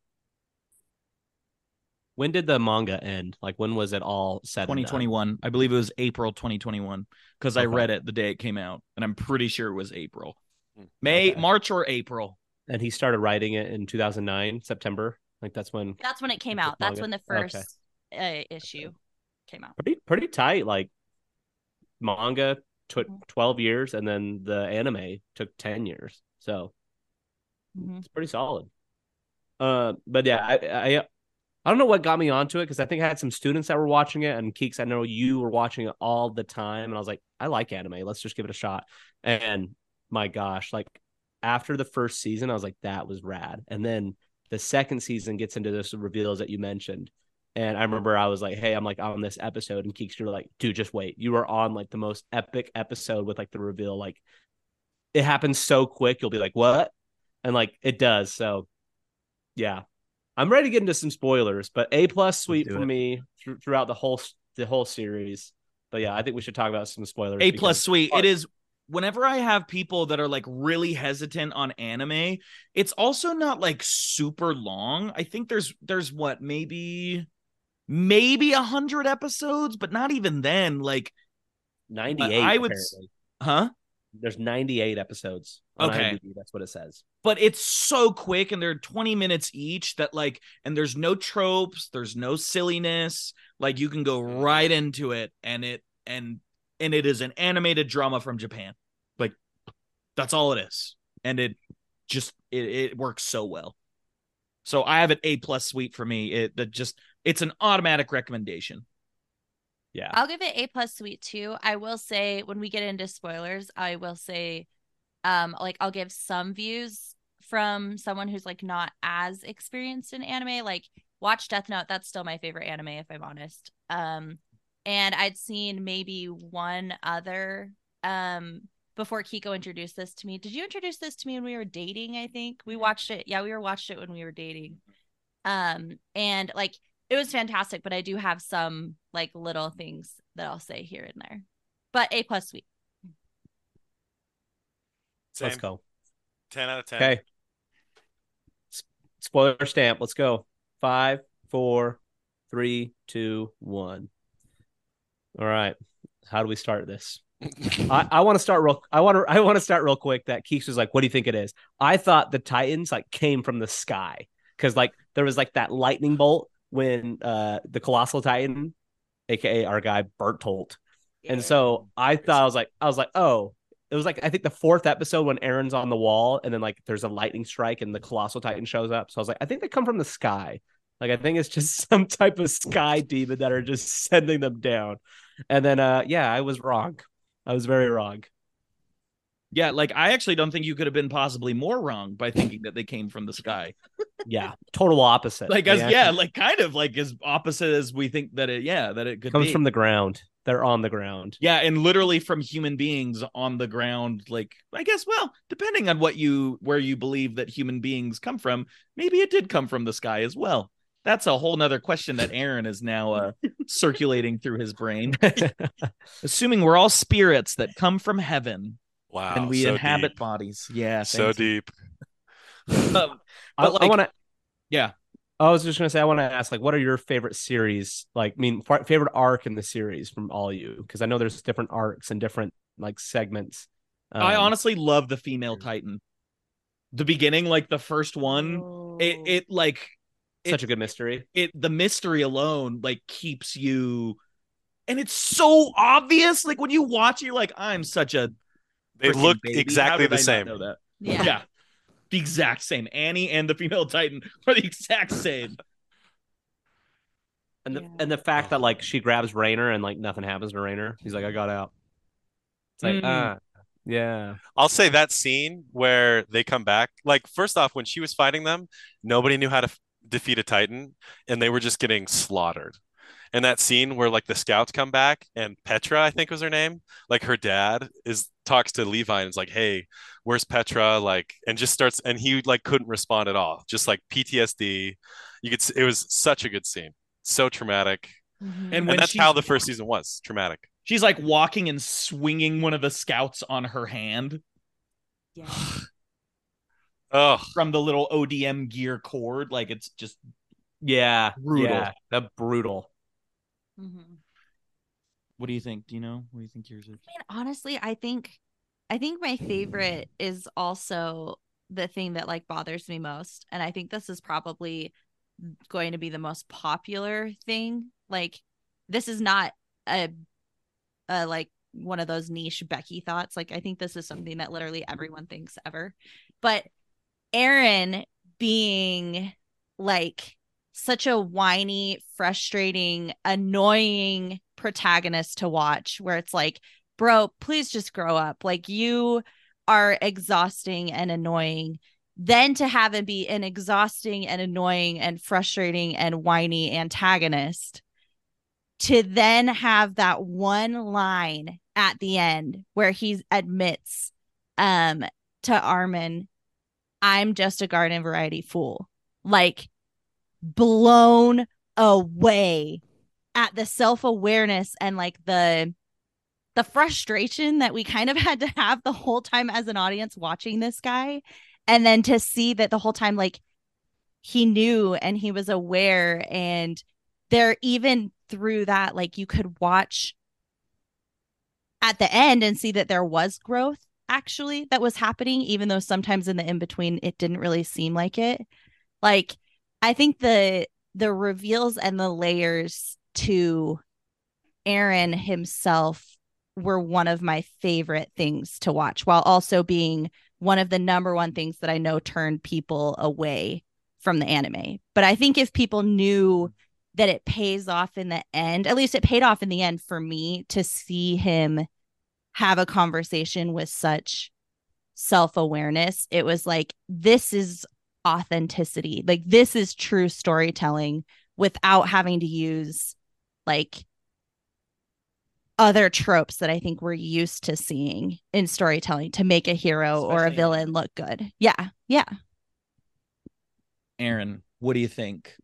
When did the manga end? Like, when was it all said? 2021. I believe it was April 2021 because I Okay. read it the day it came out, and I'm pretty sure it was April. March or April. And he started writing it in 2009, September. Like that's when it came out. That's when the first issue came out. Pretty tight. Like manga took 12 years, and then the anime took 10 years. So it's pretty solid. But yeah, I don't know what got me onto it, because I think I had some students that were watching it, and Keeks, I know you were watching it all the time, and I was like, I like anime. Let's just give it a shot. And my gosh, like after the first season, I was like, that was rad. And then the second season gets into this reveals that you mentioned. And I remember I was like, hey, I'm like on this episode, and Keeks, you're like, dude, just wait. You are on like the most epic episode with like the reveal. Like it happens so quick. You'll be like, what? And like it does. So yeah. I'm ready to get into some spoilers, but A+ sweet for me throughout the whole series. But yeah, I think we should talk about some spoilers. A+ sweet. It is. Whenever I have people that are like really hesitant on anime, it's also not like super long. I think there's what, maybe 100 episodes, but not even then. Like 98. I would, apparently. There's 98 episodes on IMDb. That's what it says. But it's so quick, and they're 20 minutes each, that like, and there's no tropes, there's no silliness. Like you can go right into it, and it is an animated drama from Japan. Like that's all it is. And it just it works so well. So I have an A+ suite for me. It's an automatic recommendation. Yeah. I'll give it A+ sweet too. I will say when we get into spoilers, I will say like I'll give some views from someone who's like not as experienced in anime. Like watch Death Note, that's still my favorite anime if I'm honest. And I'd seen maybe one other before Kiko introduced this to me. Did you introduce this to me when we were dating? I think we watched it. Yeah, we watched it when we were dating. And like it was fantastic, but I do have some like little things that I'll say here and there. But A+ sweet. Same. Let's go. 10 out of 10. Okay. Spoiler stamp. Let's go. 5, 4, 3, 2, 1. All right. How do we start this? I want to start real. I want to start real quick. That Keeks was like, "What do you think it is?" I thought the Titans like came from the sky because like there was like that lightning bolt when the Colossal Titan, aka our guy Bertolt, and so I thought I was like, oh, it was like I think the 4th episode when Aaron's on the wall and then like there's a lightning strike and the Colossal Titan shows up. So I was like, I think they come from the sky. Like I think it's just some type of sky demon that are just sending them down. And then yeah, I was wrong. I was very wrong. Yeah, like I actually don't think you could have been possibly more wrong by thinking that they came from the sky. Yeah, total opposite. Like like kind of like as opposite as we think that it could comes be. from the ground. They're on the ground. Yeah, and literally from human beings on the ground. Like I guess, well, depending on where you believe that human beings come from, maybe it did come from the sky as well. That's a whole nother question that Aaron is now circulating through his brain. Assuming we're all spirits that come from heaven. Wow. And we so inhabit deep. bodies. Yeah. So deep. But I like, want to. Yeah. I was just gonna say, I want to ask, like, what are your favorite series? Like, I mean, favorite arc in the series from all of you? Because I know there's different arcs and different like segments. I honestly love the female Titan. The beginning, like the first one, it like such a good mystery. The mystery alone like keeps you, and it's so obvious. Like when you watch, you're like, I'm such a. They look baby. exactly the same. Know that? Yeah. The exact same. Annie and the female Titan are the exact same. And the fact that like she grabs Rainer and like nothing happens to Rainer. He's like, I got out. It's like, yeah. I'll say that scene where they come back. Like, first off, when she was fighting them, nobody knew how to defeat a Titan, and they were just getting slaughtered. And that scene where like the scouts come back and Petra, I think was her name, like her dad talks to Levi and is like, "Hey, where's Petra?" Like, and just starts, and he like couldn't respond at all, just like PTSD. It was such a good scene, so traumatic, and that's how the first season was traumatic. She's like walking and swinging one of the scouts on her hand. Yeah. Oh, from the little ODM gear cord, like it's just brutal. Yeah, the brutal. Mm-hmm. What do you think? Do you know? What do you think yours is? I mean, honestly, I think my favorite is also the thing that like bothers me most, and I think this is probably going to be the most popular thing. Like, this is not a like one of those niche Becky thoughts. Like, I think this is something that literally everyone thinks ever. But Eren being like such a whiny, frustrating, annoying protagonist to watch, where it's like, bro, please just grow up. Like, you are exhausting and annoying. Then to have him be an exhausting and annoying and frustrating and whiny antagonist, to then have that one line at the end where he admits to Armin, I'm just a garden variety fool. Like, blown away at the self-awareness and like the frustration that we kind of had to have the whole time as an audience watching this guy. And then to see that the whole time, like, he knew and he was aware, and there, even through that, like, you could watch at the end and see that there was growth actually that was happening, even though sometimes in the in-between it didn't really seem like it. Like, I think the reveals and the layers to Eren himself were one of my favorite things to watch, while also being one of the number one things that I know turned people away from the anime. But I think if people knew that it pays off in the end, at least it paid off in the end for me to see him have a conversation with such self-awareness. It was like, this is authenticity. Like, this is true storytelling without having to use like other tropes that I think we're used to seeing in storytelling to make a hero or a villain look good. Yeah. Yeah. Aaron, what do you think?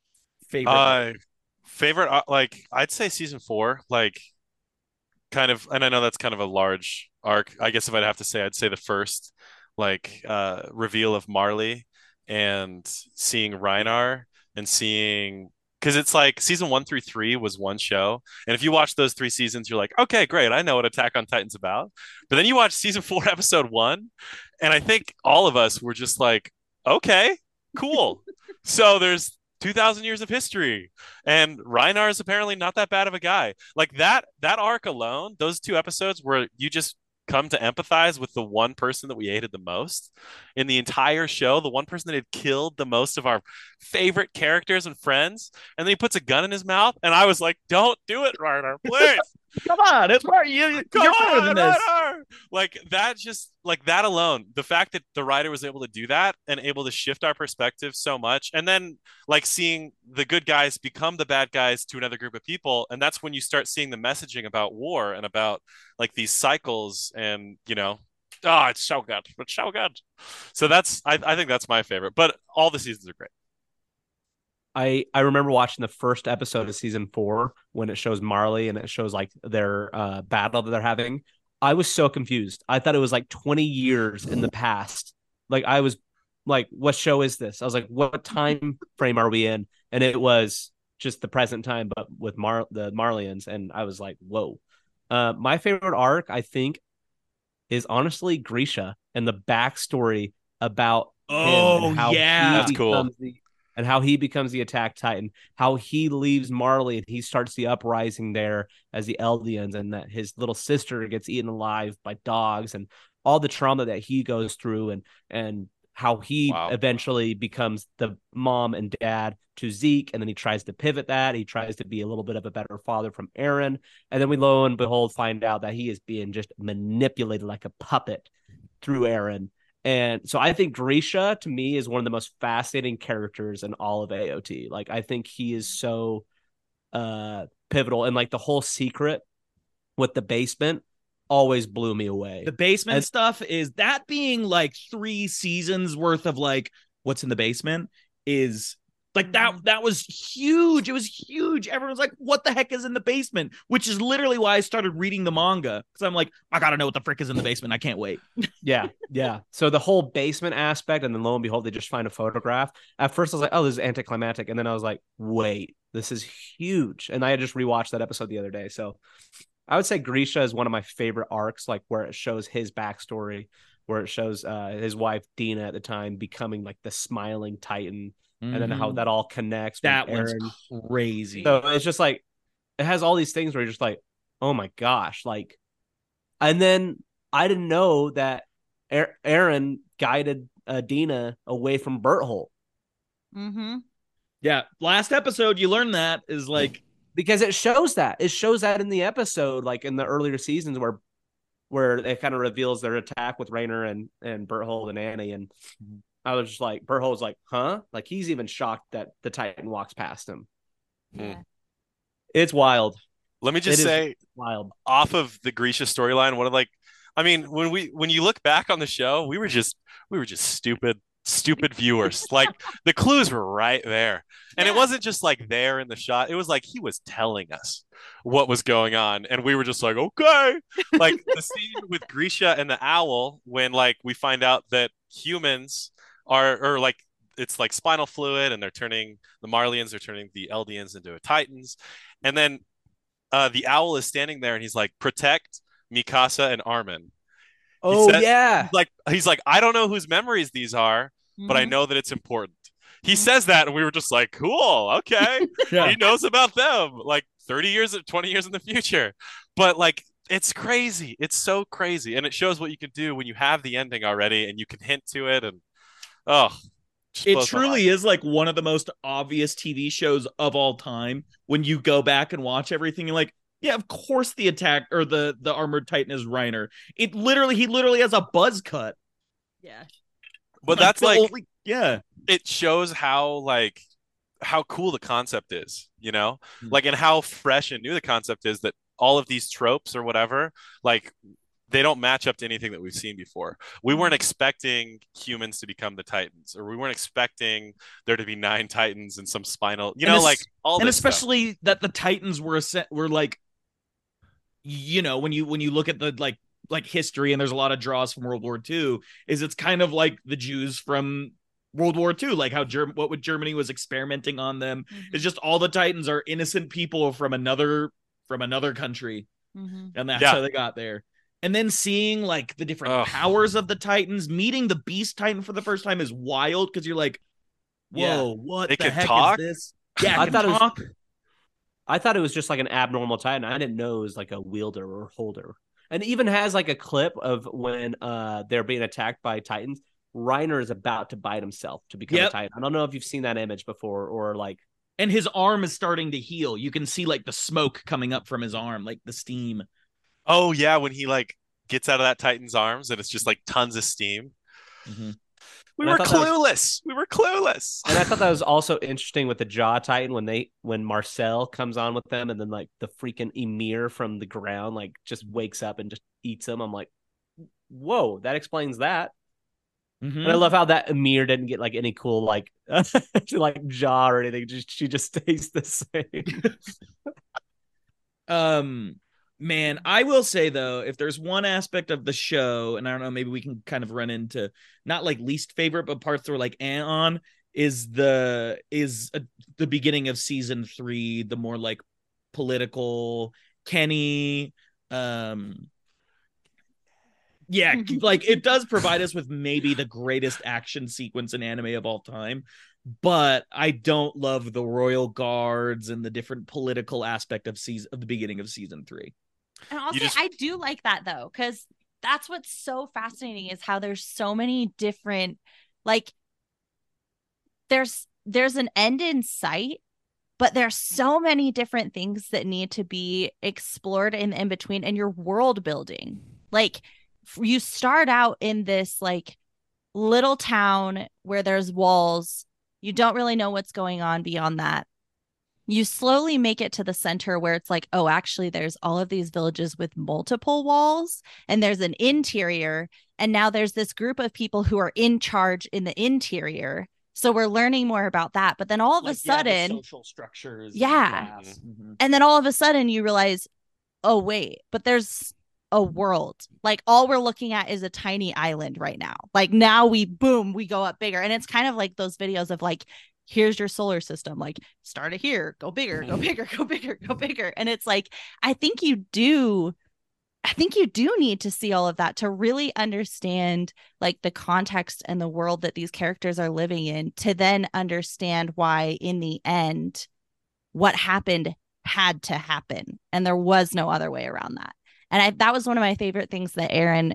Favorite, like I'd say season 4, like kind of, and I know that's kind of a large arc. I guess if I'd have to say, I'd say the first like reveal of Marley and seeing Reinar and seeing, because it's like season 1 through 3 was one show, and if you watch those 3 seasons, you're like, okay, great, I know what Attack on Titan's about. But then you watch season 4, episode 1, and I think all of us were just like, okay, cool. So there's 2,000 years of history, and Reinar is apparently not that bad of a guy. Like that arc alone, those 2 episodes where you just come to empathize with the one person that we hated the most in the entire show, the one person that had killed the most of our favorite characters and friends, and then he puts a gun in his mouth, and I was like, don't do it, Reinar, please. Come on, it's part you're better than this. Like that, just like that alone, the fact that the writer was able to do that and able to shift our perspective so much, and then like seeing the good guys become the bad guys to another group of people, and that's when you start seeing the messaging about war and about like these cycles, and it's so good. It's so good. So that's I think that's my favorite, but all the seasons are great. I remember watching the first episode of season 4 when it shows Marley and it shows like their battle that they're having. I was so confused. I thought it was like 20 years in the past. Like I was like, what show is this? I was like, what time frame are we in? And it was just the present time, but with the Marleyans. And I was like, whoa. My favorite arc, I think, is honestly Grisha and the backstory about him and how That's cool. And how he becomes the Attack Titan, how he leaves Marley and he starts the uprising there as the Eldians, and that his little sister gets eaten alive by dogs, and all the trauma that he goes through, and how he eventually becomes the mom and dad to Zeke, and then he tries to pivot that. He tries to be a little bit of a better father from Eren, and then we lo and behold find out that he is being just manipulated like a puppet through Eren. And so I think Grisha, to me, is one of the most fascinating characters in all of AOT. Like, I think he is so pivotal. And, like, the whole secret with the basement always blew me away. The basement stuff is that being, like, 3 seasons worth of, like, what's in the basement is... Like that was huge. It was huge. Everyone's like, what the heck is in the basement? Which is literally why I started reading the manga. Because I'm like, I gotta know what the frick is in the basement. I can't wait. Yeah. So the whole basement aspect, and then lo and behold, they just find a photograph. At first I was like, oh, this is anticlimactic. And then I was like, wait, this is huge. And I had just rewatched that episode the other day. So I would say Grisha is one of my favorite arcs, like where it shows his backstory, where it shows his wife Dina at the time becoming like the smiling Titan. And then how that all connects. That one's crazy. So it's just like, it has all these things where you're just like, oh my gosh. Like, and then I didn't know that Eren guided Dina away from Berthold. Mm-hmm. Yeah. Last episode, you learned that is like, because it shows that. It shows that in the episode, like in the earlier seasons where it kind of reveals their attack with Rainer and Berthold and Annie. And I was just like, Berthold's like, huh? Like, he's even shocked that the Titan walks past him. Yeah. It's wild. Let me just say, wild. Off of the Grisha storyline, when you look back on the show, we were just stupid viewers. Like, the clues were right there. And it wasn't just like there in the shot. It was like he was telling us what was going on. And we were just like, okay. Like the scene with Grisha and the owl, when like we find out that humans or like it's like spinal fluid, and the Marleyans are turning the Eldians into Titans. And then the owl is standing there and he's like, protect Mikasa and Armin. He's like, I don't know whose memories these are, but I know that it's important. He says that, and we were just like, cool, okay. Yeah. He knows about them, like 30 years, 20 years in the future. But like, it's crazy. It's so crazy. And it shows what you can do when you have the ending already and you can hint to it. And Just It blows my mind. truly is like one of the most obvious TV shows of all time. When you go back and watch everything, you're like, yeah, of course the attack or the armored titan is Reiner. He literally has a buzz cut. Yeah. But Like that's like yeah. it shows how cool the concept is, Mm. like, and how fresh and new the concept is, that all of these tropes or whatever, like, they don't match up to anything that we've seen before. We weren't expecting humans to become the Titans, or we weren't expecting there to be 9 Titans and some spinal, And like all and this stuff. especially that the Titans were like, when you look at the like history, and there's a lot of draws from World War II, is it's kind of like the Jews from World War II, like how what Germany was experimenting on them. It's just all the Titans are innocent people from another country, and that's how they got there. And then seeing like the different powers of the Titans, meeting the Beast Titan for the first time is wild, because you're like, whoa, what They the can heck talk? is this? Yeah, I can thought talk. I thought it was just like an abnormal titan. I didn't know it was like a wielder or holder. And it even has like a clip of when they're being attacked by titans. Reiner is about to bite himself to become a titan. I don't know if you've seen that image before, or like, and his arm is starting to heal. You can see like the smoke coming up from his arm, like the steam. Oh yeah, when he like gets out of that Titan's arms and it's just like tons of steam. We were clueless. We were clueless. And I thought that was also interesting with the Jaw Titan when Marcel comes on with them, and then like the freaking Emir from the ground like just wakes up and just eats him. I'm like, whoa, that explains that. And I love how that Emir didn't get like any cool like like jaw or anything. She just stays the same. Man, I will say though, if there's one aspect of the show, and I don't know, maybe we can kind of run into not like least favorite, but parts that were like on, is the beginning of season 3, the more like political Kenny. Yeah, like it does provide us with maybe the greatest action sequence in anime of all time, but I don't love the royal guards and the different political aspect of the beginning of season 3. And also, I do like that though, because that's what's so fascinating is how there's so many different, like, there's an end in sight, but there's so many different things that need to be explored in between, and your world building. Like, you start out in this like little town where there's walls. You don't really know what's going on beyond that. You slowly make it to the center where it's like, oh, actually, there's all of these villages with multiple walls, and there's an interior. And now there's this group of people who are in charge in the interior. So we're learning more about that. But then all of a sudden, social structures. And then all of a sudden you realize, oh, wait, but there's a world. Like, all we're looking at is a tiny island right now. Like, now we go up bigger. And it's kind of like those videos of like, here's your solar system, like, start it here, go bigger, go bigger, go bigger, go bigger. And it's like, I think you do need to see all of that to really understand like the context and the world that these characters are living in, to then understand why in the end what happened had to happen, and there was no other way around that. And that was one of my favorite things that Aaron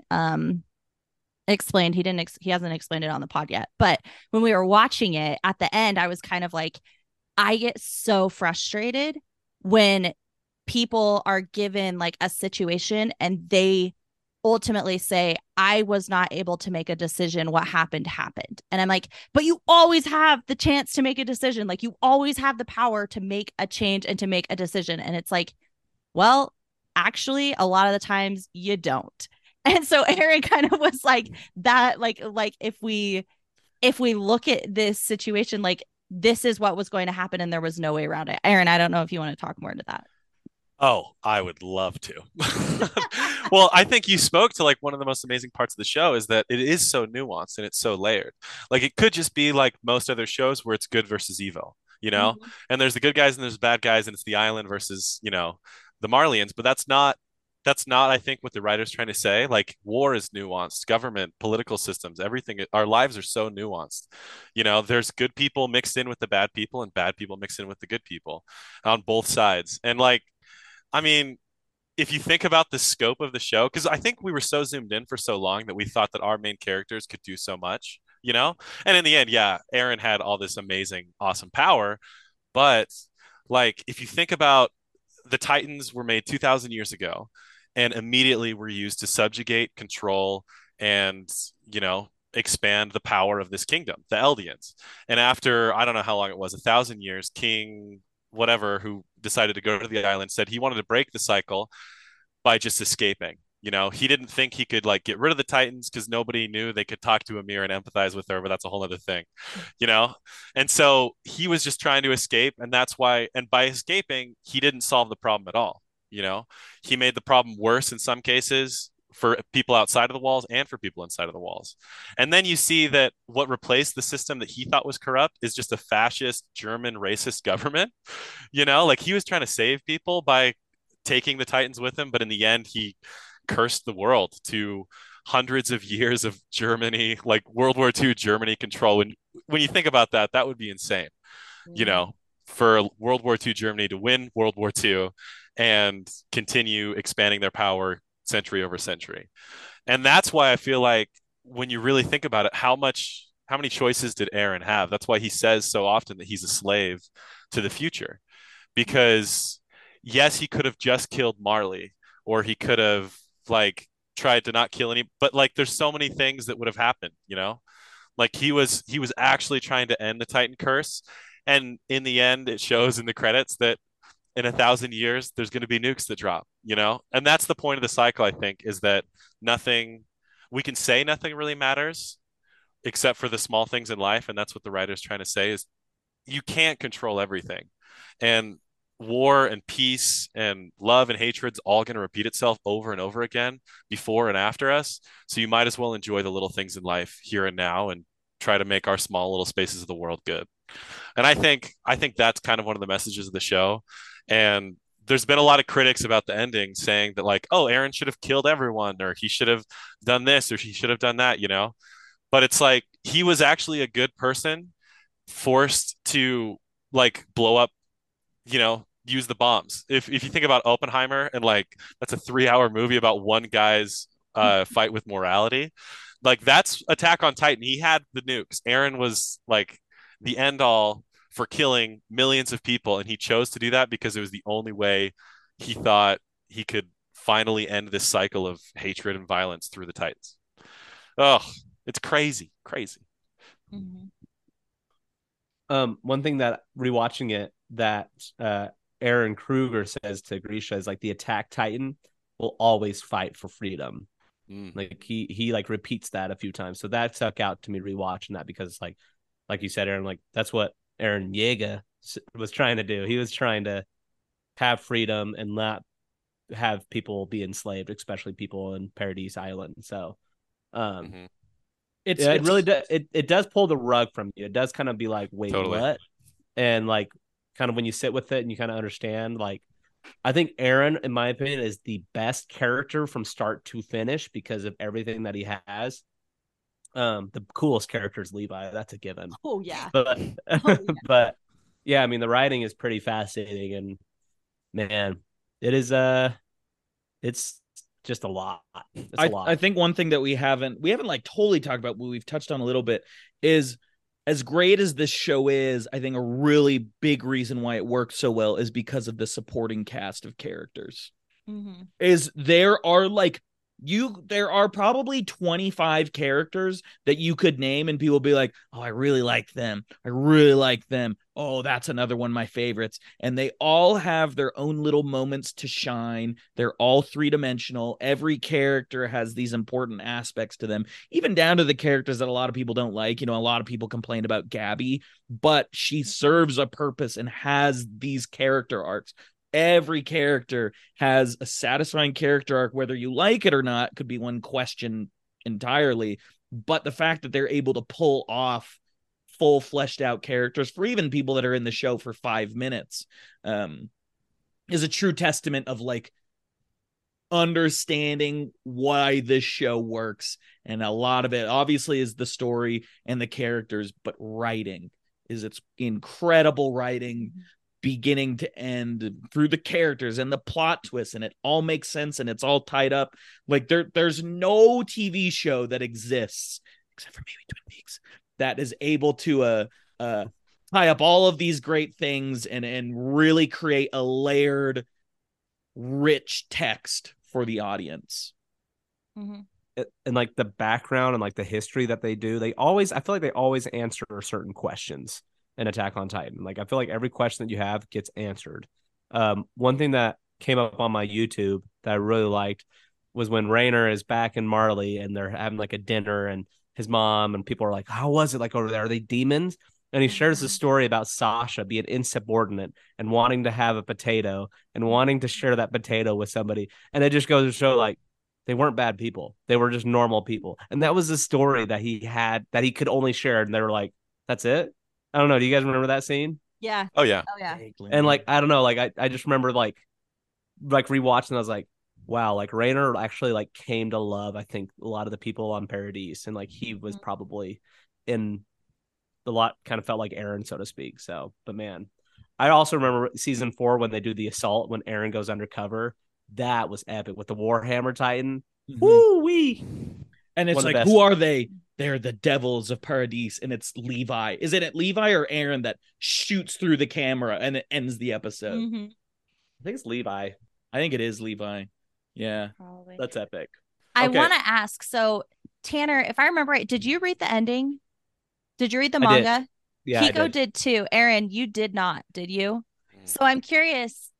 explained. He hasn't explained it on the pod yet, but when we were watching it at the end, I was kind of like, I get so frustrated when people are given like a situation and they ultimately say, I was not able to make a decision. What happened. And I'm like, but you always have the chance to make a decision. Like, you always have the power to make a change and to make a decision. And it's like, well, actually, a lot of the times you don't. And so Aaron kind of was like that, like if we look at this situation, like, this is what was going to happen and there was no way around it. Aaron, I don't know if you want to talk more to that. Oh, I would love to. Well, I think you spoke to like one of the most amazing parts of the show, is that it is so nuanced and it's so layered. Like, it could just be like most other shows where it's good versus evil, and there's the good guys and there's the bad guys, and it's the island versus, the Marlians. But that's not, I think, what the writer's trying to say. Like, war is nuanced, government, political systems, everything. Our lives are so nuanced. There's good people mixed in with the bad people, and bad people mixed in with the good people on both sides. And like, I mean, if you think about the scope of the show, because I think we were so zoomed in for so long that we thought that our main characters could do so much, you know? And in the end, yeah, Eren had all this amazing, awesome power. But like, if you think about the Titans were made 2,000 years ago and immediately were used to subjugate, control, and, expand the power of this kingdom, the Eldians. And after, I don't know how long it was, 1,000 years, King whatever, who decided to go to the island, said he wanted to break the cycle by just escaping. He didn't think he could like get rid of the Titans because nobody knew they could talk to Ymir and empathize with her, but that's a whole other thing, you know? And so he was just trying to escape. And that's why, and by escaping, he didn't solve the problem at all. He made the problem worse in some cases for people outside of the walls and for people inside of the walls. And then you see that what replaced the system that he thought was corrupt is just a fascist German racist government. Like he was trying to save people by taking the Titans with him, but in the end, he cursed the world to hundreds of years of Germany, like World War II Germany control. When you think about that, that would be insane. For World War II Germany to win World War II and continue expanding their power century over century. And that's why I feel like when you really think about it, how many choices did Eren have? That's why he says so often that he's a slave to the future. Because yes, he could have just killed Marley, or he could have like tried to not kill any, but like there's so many things that would have happened, like he was actually trying to end the Titan curse. And in the end, it shows in the credits that in 1,000 years, there's going to be nukes that drop, and that's the point of the cycle, I think, is that we can say nothing really matters except for the small things in life. And that's what the writer's trying to say is you can't control everything. And war and peace and love and hatred's all going to repeat itself over and over again before and after us. So you might as well enjoy the little things in life here and now and try to make our small little spaces of the world good. And I think that's kind of one of the messages of the show. And there's been a lot of critics about the ending saying that like, oh, Eren should have killed everyone, or he should have done this, or he should have done that, but it's like he was actually a good person forced to like blow up, use the bombs. If you think about Oppenheimer, and like that's a 3-hour movie about one guy's fight with morality, like that's Attack on Titan. He had the nukes. Eren was like the end all for killing millions of people, and he chose to do that because it was the only way he thought he could finally end this cycle of hatred and violence through the Titans. Oh, it's crazy. Mm-hmm. One thing that rewatching it that Aaron Kruger says to Grisha is like the Attack Titan will always fight for freedom. Like he like repeats that a few times. So that stuck out to me rewatching that because like you said, Aaron, like that's what Eren Yeager was trying to do. He was trying to have freedom and not have people be enslaved, especially people in Paradise Island. So it really does it does pull the rug from you. It does kind of be like, wait, totally. What? And like kind of when you sit with it and you kind of understand, like I think Eren, in my opinion, is the best character from start to finish because of everything that he has. The coolest character is Levi. That's a given. Oh yeah. But but yeah, I mean the writing is pretty fascinating, and man, it is it's just a lot. It's a lot. I think one thing that we haven't like totally talked about, but we've touched on a little bit, is as great as this show is, I think a really big reason why it works so well is because of the supporting cast of characters. Mm-hmm. There are probably 25 characters that you could name and people be like, oh, I really like them. Oh, that's another one of my favorites. And they all have their own little moments to shine. They're all 3-dimensional. Every character has these important aspects to them, even down to the characters that a lot of people don't like. A lot of people complain about Gabby, but she serves a purpose and has these character arcs. Every character has a satisfying character arc, whether you like it or not, could be one question entirely. But the fact that they're able to pull off full fleshed out characters for even people that are in the show for 5 minutes is a true testament of like understanding why this show works. And a lot of it obviously is the story and the characters, but writing is its incredible writing. Beginning to end through the characters and the plot twists, and it all makes sense and it's all tied up. Like there's no TV show that exists except for maybe Twin Peaks, that is able to tie up all of these great things and really create a layered, rich text for the audience. Mm-hmm. And like the background and like the history that they do, I feel like they always answer certain questions in Attack on Titan. Like I feel like every question that you have gets answered. One thing that came up on my YouTube that I really liked was when Rainer is back in Marley and they're having like a dinner and his mom and people are like, how was it like over there? Are they demons? And he shares a story about Sasha being insubordinate and wanting to have a potato and wanting to share that potato with somebody. And it just goes to show like they weren't bad people. They were just normal people. And that was the story that he had that he could only share. And they were like, that's it. I don't know. Do you guys remember that scene? Yeah. Oh yeah. Oh yeah. And like, I don't know, like I just remember like rewatching, I was like, wow, like Rainer actually like came to love, I think, a lot of the people on Paradise. And like he was probably in the lot kind of felt like Eren, so to speak. So, but man, I also remember season 4 when they do the assault when Eren goes undercover. That was epic with the Warhammer Titan. Woo wee. And it's like, who are they? They're the devils of Paradise, and it's Levi. Is it Levi or Eren that shoots through the camera and it ends the episode? Mm-hmm. I think it's Levi. I think it is Levi. Yeah. Probably. That's epic. I want to ask, so Tanner, if I remember right, did you read the ending? Did you read the manga? Yeah, Kiko did too. Aaron, you did not, did you? So I'm curious,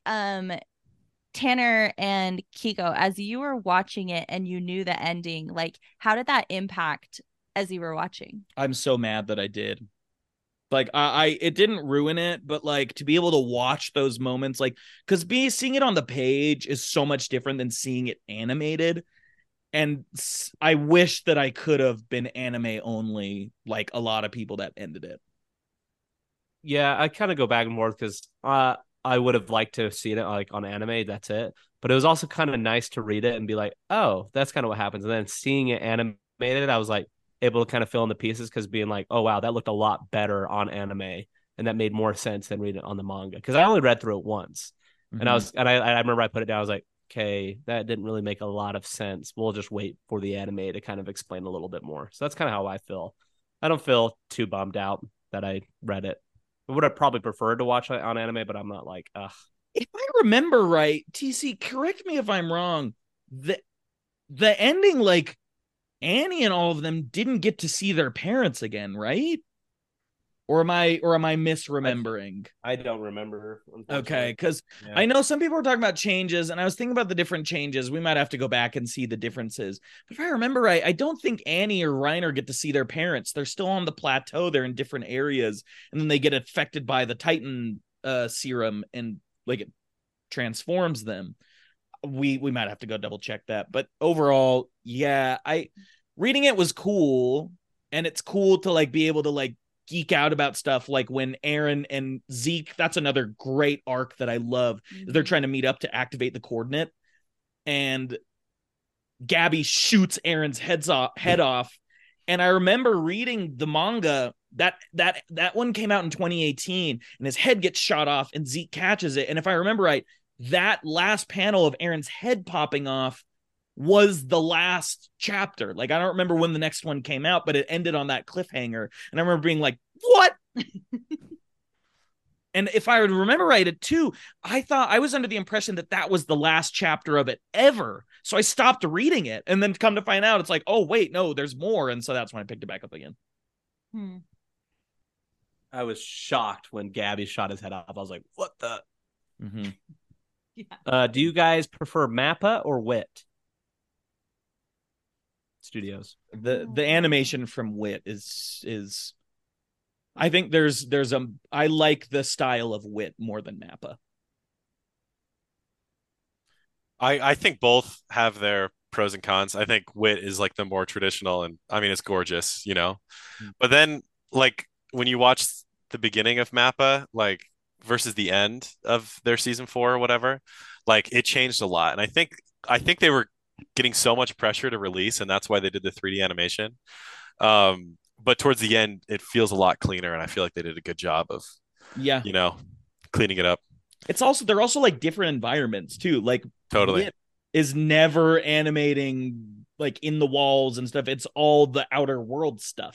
Tanner and Kiko, as you were watching it and you knew the ending, like how did that impact as you were watching? I'm so mad that I did. Like I it didn't ruin it, but like to be able to watch those moments, like because seeing it on the page is so much different than seeing it animated. And I wish that I could have been anime only, like a lot of people that ended it. Yeah, I kind of go back and forth because I would have liked to have seen it like on anime. That's it. But it was also kind of nice to read it and be like, oh, that's kind of what happens. And then seeing it animated, I was like able to kind of fill in the pieces because being like, oh, wow, that looked a lot better on anime. And that made more sense than reading it on the manga because I only read through it once. Mm-hmm. And I remember I put it down. I was like, okay, that didn't really make a lot of sense. We'll just wait for the anime to kind of explain a little bit more. So that's kind of how I feel. I don't feel too bummed out that I read it. I would have probably preferred to watch it on anime, but I'm not like, ugh. If I remember right, TC, correct me if I'm wrong. The ending, like Annie and all of them didn't get to see their parents again, right? Or am I misremembering? I don't remember. Okay, because I know some people were talking about changes, and I was thinking about the different changes. We might have to go back and see the differences. But if I remember right, I don't think Annie or Reiner get to see their parents. They're still on the plateau. They're in different areas, and then they get affected by the Titan serum, and like it transforms them. We might have to go double check that. But overall, yeah, reading it was cool, and it's cool to like be able to like geek out about stuff like when Eren and Zeke, that's another great arc that I love. Mm-hmm. They're trying to meet up to activate the coordinate, and Gabby shoots Eren's head off. And I remember reading the manga that one came out in 2018, and his head gets shot off, and Zeke catches it. And if I remember right, that last panel of Eren's head popping off was the last chapter. Like, I don't remember when the next one came out, but it ended on that cliffhanger. And I remember being like, what? And if I remember right, it too, I thought I was under the impression that was the last chapter of it ever. So I stopped reading it, and then come to find out, it's like, oh, wait, no, there's more. And so that's when I picked it back up again. I was shocked when Gabby shot his head off. I was like, what the? Mm-hmm. Yeah. Do you guys prefer Mappa or Wit Studios? The animation from Wit is I think I like the style of Wit more than Mappa. I think both have their pros and cons. I think Wit is like the more traditional, and I mean it's gorgeous, you know. But then like when you watch the beginning of Mappa, like versus the end of their season 4 or whatever, like it changed a lot. And I think they were getting so much pressure to release, and that's why they did the 3D animation. But towards the end, it feels a lot cleaner, and I feel like they did a good job of, you know, cleaning it up. They're also like different environments too. Like totally Wit is never animating like in the walls and stuff. It's all the outer world stuff.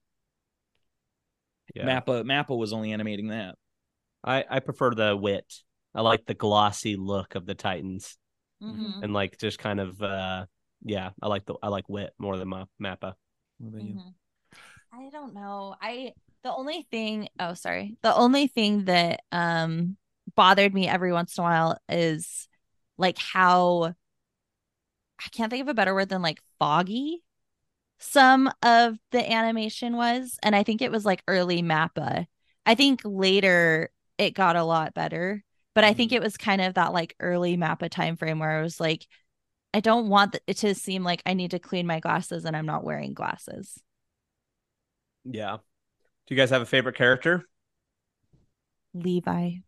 Yeah. Mappa was only animating that. I prefer the wit. I like the glossy look of the Titans, and like just kind of yeah. I like wit more than Mappa. What about you? I don't know. The only thing that bothered me every once in a while is like how I can't think of a better word than like foggy some of the animation was. And I think it was like early Mappa. I think later it got a lot better, but I think it was kind of that like early Mappa time frame where I was like, I don't want it to seem like I need to clean my glasses and I'm not wearing glasses. Yeah. Do you guys have a favorite character? Levi.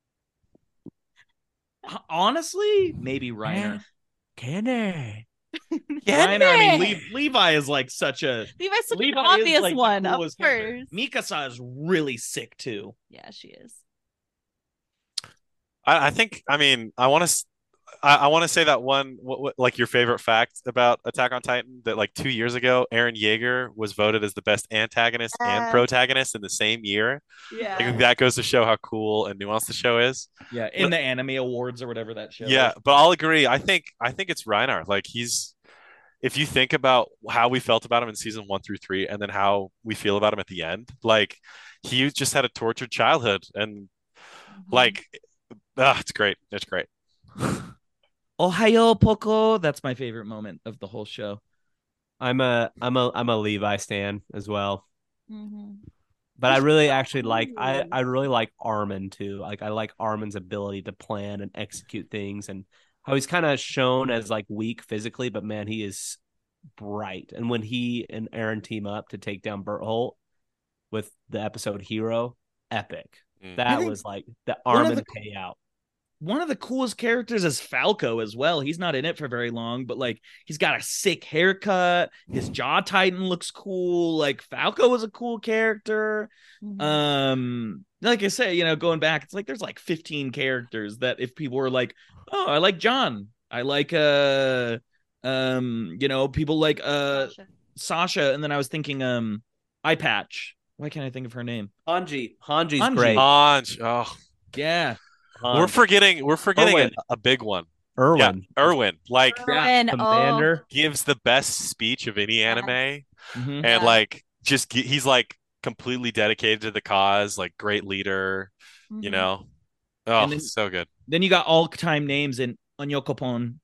Honestly, maybe Reiner. Kenny. Reiner, I mean, Levi is like such a Levi's such Levi an obvious is, like, the one, of coolest course. character. Mikasa is really sick too. Yeah, she is. I think. I mean, I want to. I want to say that one, like your favorite fact about Attack on Titan, that like 2 years ago, Eren Yeager was voted as the best antagonist and protagonist in the same year. Yeah. Like, that goes to show how cool and nuanced the show is. Yeah, in the anime awards or whatever that show. Yeah, is. but I'll agree. I think it's Reinar. Like if you think about how we felt about him in season 1 through 3, and then how we feel about him at the end, like he just had a tortured childhood, and like, it's great. It's great. Ohio Poco. That's my favorite moment of the whole show. I'm a Levi stan as well. But I really actually like I really like Armin too. Like I like Armin's ability to plan and execute things, and how he's kind of shown as like weak physically, but man, he is bright. And when he and Eren team up to take down Bertholdt with the episode Hero, epic. That was like the Armin payout. One of the coolest characters is Falco as well. He's not in it for very long, but like he's got a sick haircut. His jaw titan looks cool. Like Falco was a cool character. Like I say, going back, it's like there's like 15 characters that if people were like, oh, I like John. I like people like Sasha. And then I was thinking Eye Patch. Why can't I think of her name? Hanji's great. Hanj. Oh. Yeah. We're forgetting a big one. Erwin. Yeah, Erwin. Like Commander gives the best speech of any anime. Mm-hmm. And like he's like completely dedicated to the cause, like great leader, Oh, then, so good. Then you got all-time names in Onyokopon.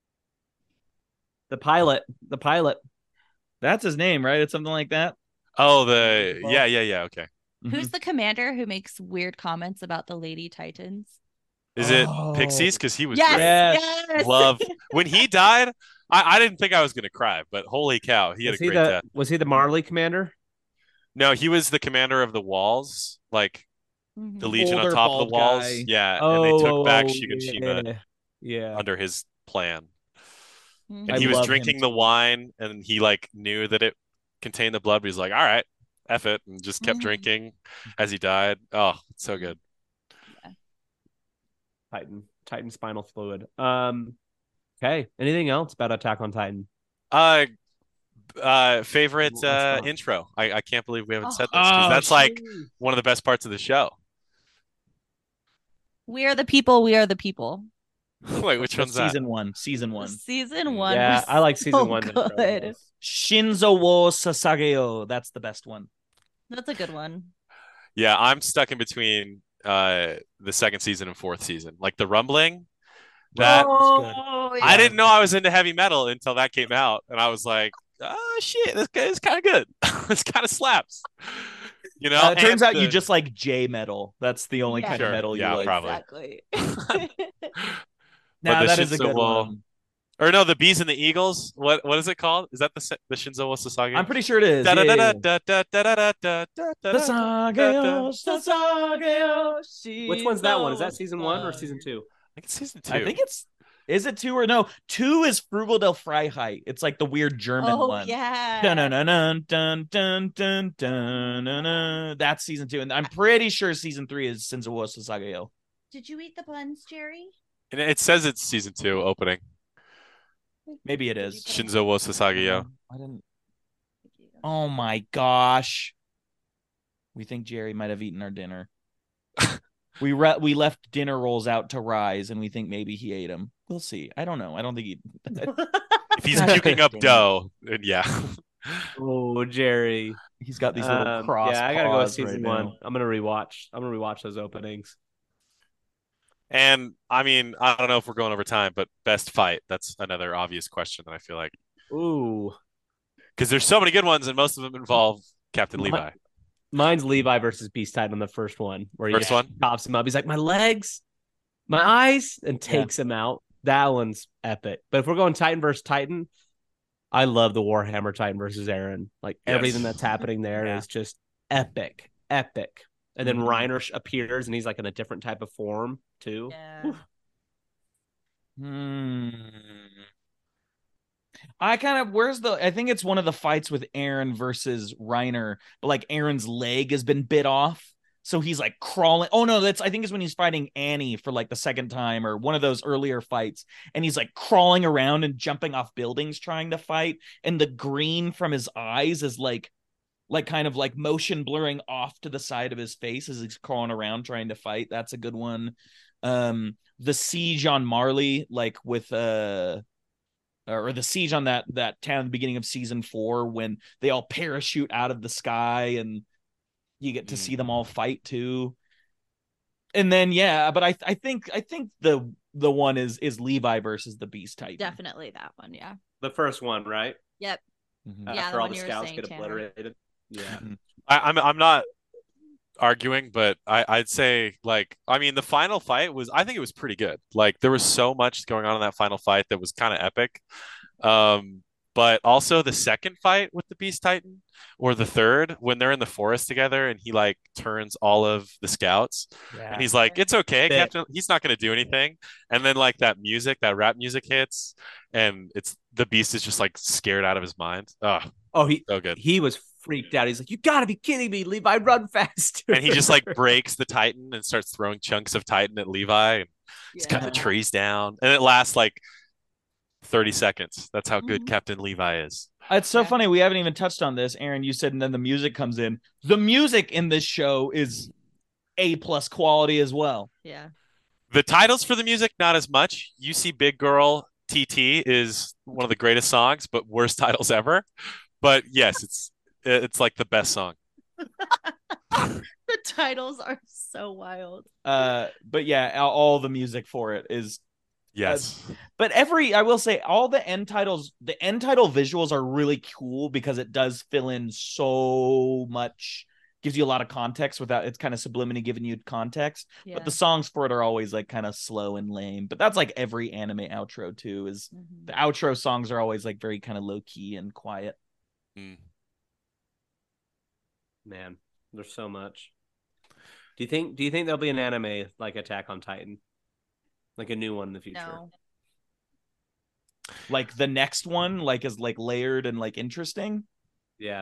The pilot. That's his name, right? It's something like that. Oh, yeah, okay. Who's the commander who makes weird comments about the Lady Titans? Is it Pixies? Because he was yes. Love when he died. I didn't think I was gonna cry, but holy cow, he had a great death. Was he the Marley commander? No, he was the commander of the walls, like the Legion on top of the walls. Guy. Yeah, and they took back Shiganshina under his plan. And he was drinking the wine, and he like knew that it contained the blood, but he's like, all right, F it, and just kept drinking as he died. Oh, it's so good. Yeah. Titan spinal fluid. Okay. Anything else about Attack on Titan? Favorite intro. I can't believe we haven't said this, because that's like one of the best parts of the show. We are the people. We are the people. Wait, which one's that? Season one. Season one. Yeah, I like season one. Good. Shinzo wo Sasageo. That's the best one. That's a good one. Yeah, I'm stuck in between the second season and fourth season. Like the Rumbling. That yeah. I didn't know I was into heavy metal until that came out, and I was like, oh shit, this guy is kind of good. This kind of slaps. It turns out you just like J metal. That's the only kind of metal you like. Probably. Exactly. Now that is a good one. Or no, the Bees and the Eagles. What is it called? Is that the Shinzo Sasage? I'm pretty sure it is. Which one's that one? Is that season 1 or season 2? I think it's season 2. I think is it 2 or no? 2 is Frugal del Freiheit. It's like the weird German one. Oh yeah. Dun dun dun dun dun dun dun. That's season 2, and I'm pretty sure season 3 is Shinzo Sasageo. Did you eat the buns, Jerry? And it says it's season 2 opening. Maybe it is. Shinzo wo Sasageyo. I didn't. Oh my gosh. We think Jerry might have eaten our dinner. we left dinner rolls out to Rise, and we think maybe he ate them. We'll see. I don't know. I don't think he. If he's puking up dough, then yeah. Oh, Jerry. He's got these little cross. Yeah, I gotta go with season right one. now. I'm gonna rewatch those openings. And I mean, I don't know if we're going over time, but best fight. That's another obvious question that I feel like. Ooh. Because there's so many good ones, and most of them involve Captain Levi. Mine's Levi versus Beast Titan on the first one, where First he one? chops him up. He's like, my legs, my eyes, and takes him out. That one's epic. But if we're going Titan versus Titan, I love the Warhammer Titan versus Eren. Like everything that's happening there is just epic. And then Reiner appears, and he's like in a different type of form too. Yeah. I think it's one of the fights with Eren versus Reiner, but like Eren's leg has been bit off. So he's like crawling. Oh no, I think it's when he's fighting Annie for like the second time, or one of those earlier fights. And he's like crawling around and jumping off buildings trying to fight. And the green from his eyes is like kind of like motion blurring off to the side of his face as he's crawling around trying to fight. That's a good one. The siege on Marley, like with or the siege on that town at the beginning of season 4, when they all parachute out of the sky and you get to see them all fight too. And then but I think the one is Levi versus the Beast Titan. Definitely that one, yeah. The first one, right? Yep. After Yeah, the all one the you were scouts saying, get Tanner. obliterated. Yeah. I'm not arguing, but I'd say, like, I mean, the final fight I think it was pretty good. Like, there was so much going on in that final fight that was kind of epic. But also the second fight with the Beast Titan, or the third, when they're in the forest together and he like turns all of the scouts and he's like, it's okay, Captain, he's not going to do anything. And then like that rap music hits, and the Beast is just like scared out of his mind. So good. He was freaked out. He's like, you gotta be kidding me, Levi, run fast. And he just like breaks the Titan and starts throwing chunks of Titan at Levi, and he's cutting the trees down, and it lasts like 30 seconds. That's how good Captain Levi is. It's so funny. We haven't even touched on this. Aaron, you said, and then the music comes in. The music in this show is A+ quality as well. Yeah. The titles for the music, not as much. You See Big Girl TT is one of the greatest songs, but worst titles ever. But yes, it's like the best song. The titles are so wild. But yeah, all the music for it is. Yes. But I will say, all the end title visuals are really cool because it does fill in so much, gives you a lot of context without, it's kind of subliminally giving you context. Yeah. But the songs for it are always like kind of slow and lame. But that's like every anime outro too, is the outro songs are always like very kind of low key and quiet. Man, there's so much. Do you think there'll be an anime like Attack on Titan? Like a new one in the future? No. Like the next one, like is like layered and like interesting. Yeah.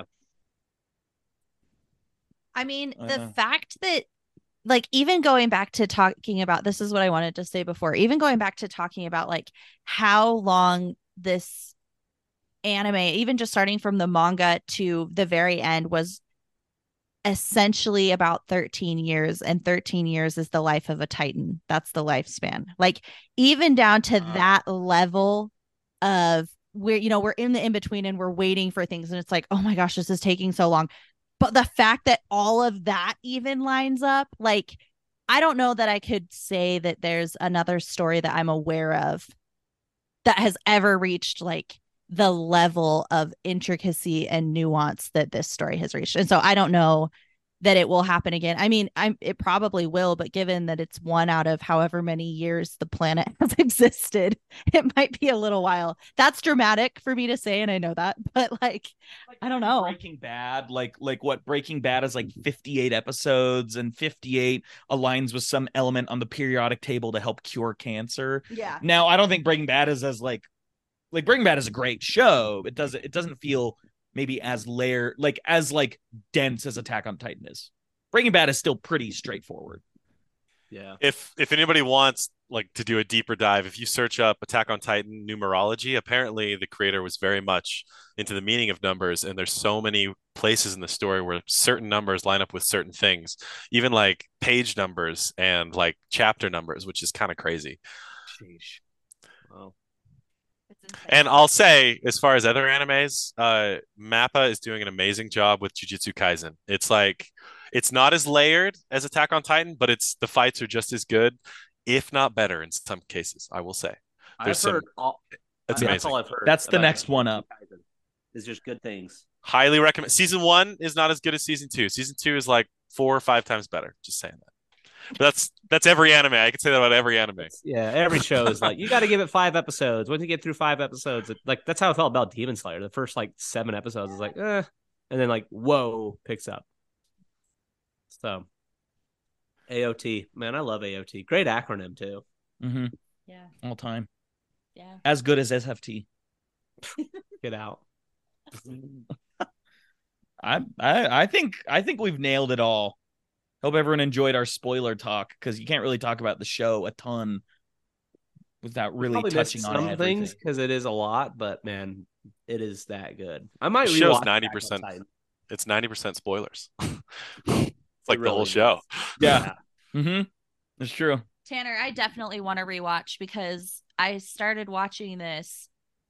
I mean, the fact that, like, even going back to talking about, this is what I wanted to say before, even going back to talking about like how long this anime, even just starting from the manga to the very end, was essentially about 13 years, and 13 years is the life of a Titan. That's the lifespan. Like, even down to that level of where, we're in the in-between and we're waiting for things, and it's like, oh my gosh, this is taking so long. But the fact that all of that even lines up, like, I don't know that I could say that there's another story that I'm aware of that has ever reached like the level of intricacy and nuance that this story has reached. And so I don't know that it will happen again. I mean, it probably will, but given that it's one out of however many years the planet has existed, it might be a little while. That's dramatic for me to say, and I know that, but like I don't know. Breaking Bad, like what Breaking Bad is like 58 episodes, and 58 aligns with some element on the periodic table to help cure cancer. Yeah. Now, I don't think Breaking Bad is as like Breaking Bad is a great show. It doesn't feel maybe as dense as Attack on Titan is. Breaking Bad is still pretty straightforward. Yeah. If anybody wants like to do a deeper dive, if you search up Attack on Titan numerology, apparently the creator was very much into the meaning of numbers, and there's so many places in the story where certain numbers line up with certain things, even like page numbers and like chapter numbers, which is kind of crazy. Sheesh. Well, It's insane. And I'll say, as far as other animes, Mappa is doing an amazing job with Jujutsu Kaisen. It's like it's not as layered as Attack on Titan, but it's the fights are just as good, if not better in some cases. I will say there's I've heard some. all. It's That's amazing. all I've heard. That's the about next one up. Kaisen. Is just good things. Highly recommend. Season 1 is not as good as season 2. Season 2 is like 4 or 5 times better. Just saying that. But that's every anime. I can say that about every anime. Yeah, every show is like you got to give it 5 episodes. Once you get through 5 episodes, like that's how I felt about Demon Slayer. The first like 7 episodes is like, and then like whoa, picks up. So, AOT, man, I love AOT. Great acronym too. Mm-hmm. Yeah. All time. Yeah. As good as SFT. Get out. I think we've nailed it all. Hope everyone enjoyed our spoiler talk, because you can't really talk about the show a ton without really Probably touching missed on some everything. things because it is a lot, but man, it is that good. I might The show's rewatch 90%. Attack on Titan. It's 90% spoilers. It's It like the really whole is. show. Yeah. Mm-hmm. It's true. Tanner, I definitely want to rewatch because I started watching this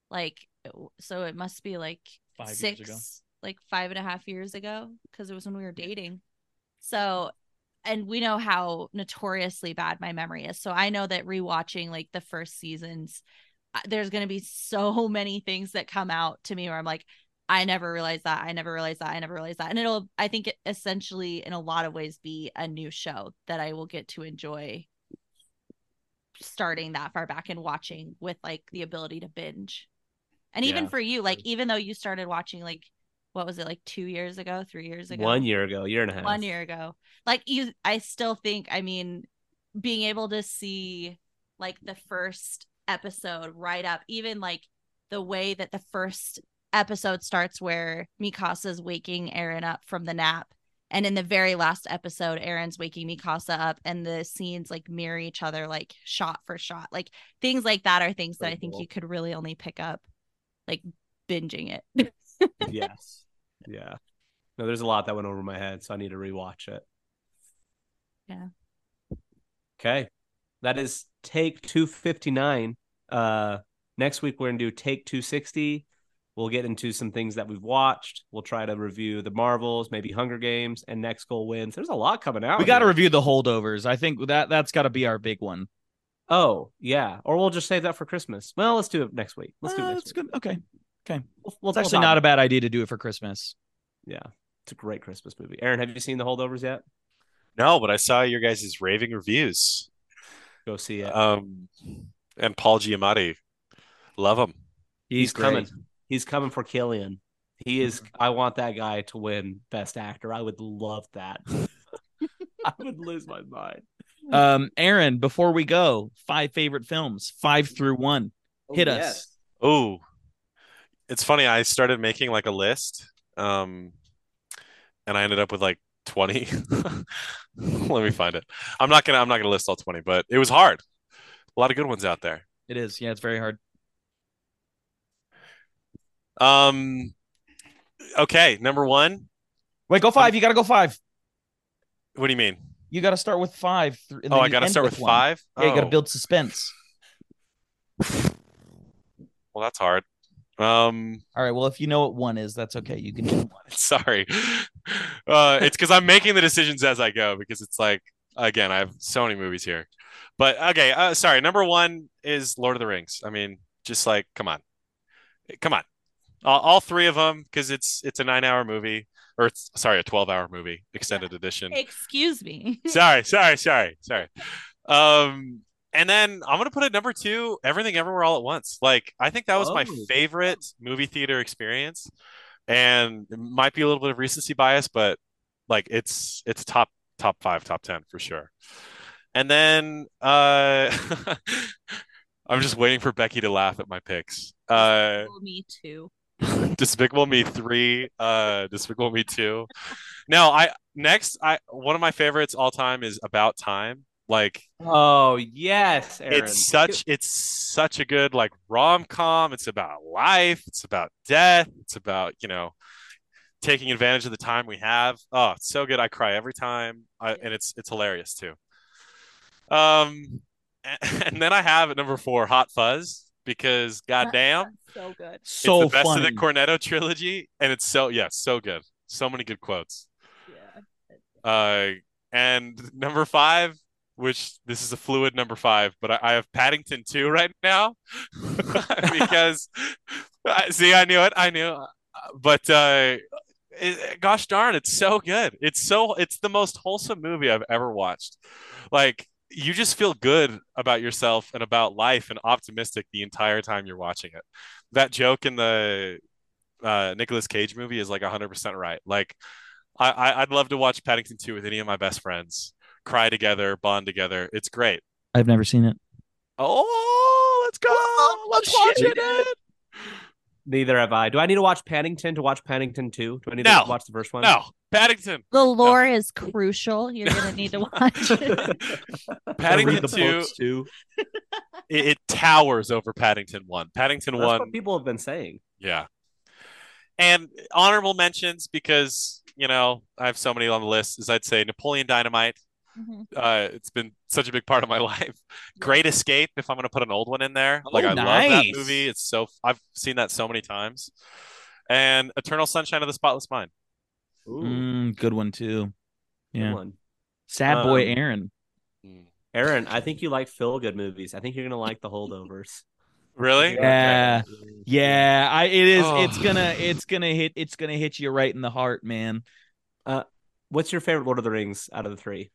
so it must be like 5 years six, ago. like 5.5 years ago, because it was when we were dating. So, and we know how notoriously bad my memory is. So I know that rewatching like the first seasons, there's going to be so many things that come out to me where I'm like, I never realized that. I never realized that. I never realized that. And I think it essentially in a lot of ways be a new show that I will get to enjoy starting that far back and watching with like the ability to binge. And even Yeah. for you, like, even though you started watching, like, what was it, like 2 years ago, 3 years ago? 1 year ago, year and a half. 1 year ago. Like, I still think, I mean, being able to see like the first episode right up, even like the way that the first episode starts where Mikasa's waking Eren up from the nap. And in the very last episode, Eren's waking Mikasa up, and the scenes like mirror each other, like shot for shot. Like things like that are things that I think you could really only pick up like binging it. Yes. Yeah. No, there's a lot that went over my head, so I need to rewatch it. Yeah. Okay. That is take 259. Next week we're gonna do take 260. We'll get into some things that we've watched. We'll try to review the Marvels, maybe Hunger Games, and Next Goal Wins. There's a lot coming out. We got to here. review the holdovers. I think that's got to be our big one. Oh, yeah. Or we'll just save that for Christmas. Well, let's do it next week. Let's do it next That's week. good. Okay. We'll It's actually not a bad idea to do it for Christmas. Yeah. It's a great Christmas movie. Aaron, have you seen the holdovers yet? No, but I saw your guys' raving reviews. Go see it. And Paul Giamatti, love him. He's great. coming. He's coming for Killian. He is. I want that guy to win Best Actor. I would love that. I would lose my mind. Aaron, before we go, 5 favorite films, 5 through 1. Hit us. Oh, it's funny. I started making like a list, and I ended up with like 20. Let me find it. I'm not gonna list all 20, but it was hard. A lot of good ones out there. It is. Yeah, it's very hard. Okay, number 1. Wait, go 5. You got to go 5. What do you mean? You got to start with 5. And Oh, then I you got to end start with one. 5. Yeah, you got to Oh, build suspense. well, that's hard. All right. Well, if you know what 1 is, that's okay. You can do 1. Sorry. It's because I'm making the decisions as I go, because it's like, again, I have so many movies here. But okay, sorry. Number 1 is Lord of the Rings. I mean, just like, come on. All 3 of them, because it's a 9-hour movie, or it's sorry, a 12-hour movie, extended edition. Excuse me. Sorry. And then I'm gonna put at number 2, Everything Everywhere All at Once. Like, I think that was my Oh. favorite movie theater experience, and it might be a little bit of recency bias, but like it's top 5, top 10 for sure. And then I'm just waiting for Becky to laugh at my picks. Me too. Despicable Me 3, Despicable Me 2. No, one of my favorites all time is About Time. Like Oh yes, Aaron. it's such a good like rom-com. It's about life, it's about death, it's about, taking advantage of the time we have. Oh, it's so good. I cry every time. And it's hilarious too. Um and then I have at number 4 Hot Fuzz because goddamn, So good. it's the So best of the funny. Cornetto trilogy and it's so good. So many good quotes. Yeah. And number 5, which this is a fluid number 5, but I have Paddington 2 right now because see, I knew it. I knew, but gosh darn, it's so good. It's the most wholesome movie I've ever watched. Like you just feel good about yourself and about life and optimistic the entire time you're watching it. That joke in the Nicolas Cage movie is like 100% right. Like I'd love to watch Paddington 2 with any of my best friends, cry together, bond together. It's great. I've never seen it. Oh, let's go. Let's watch shit. it. Neither have I. Do I need to watch Paddington to watch Paddington 2? Do I need No. to watch the first one? No, Paddington. The lore is crucial. You're gonna need to watch it. Paddington Read the 2, books too. it towers over Paddington 1. Paddington That's 1, what people have been saying. yeah. And honorable mentions because, I have so many on the list, as I'd say Napoleon Dynamite. Mhm. It's been such a big part of my life. Great Escape, if I'm going to put an old one in there. Oh, Like I love that nice. movie. I've seen that so many times. And Eternal Sunshine of the Spotless Mind. Ooh, Good one too. good Yeah. one. Sad boy Um, Aaron. Aaron, I think you like feel-good movies. I think you're gonna like The Holdovers. Really? Yeah. Yeah, it is. Oh. It's gonna hit you right in the heart, man. What's your favorite Lord of the Rings out of the 3?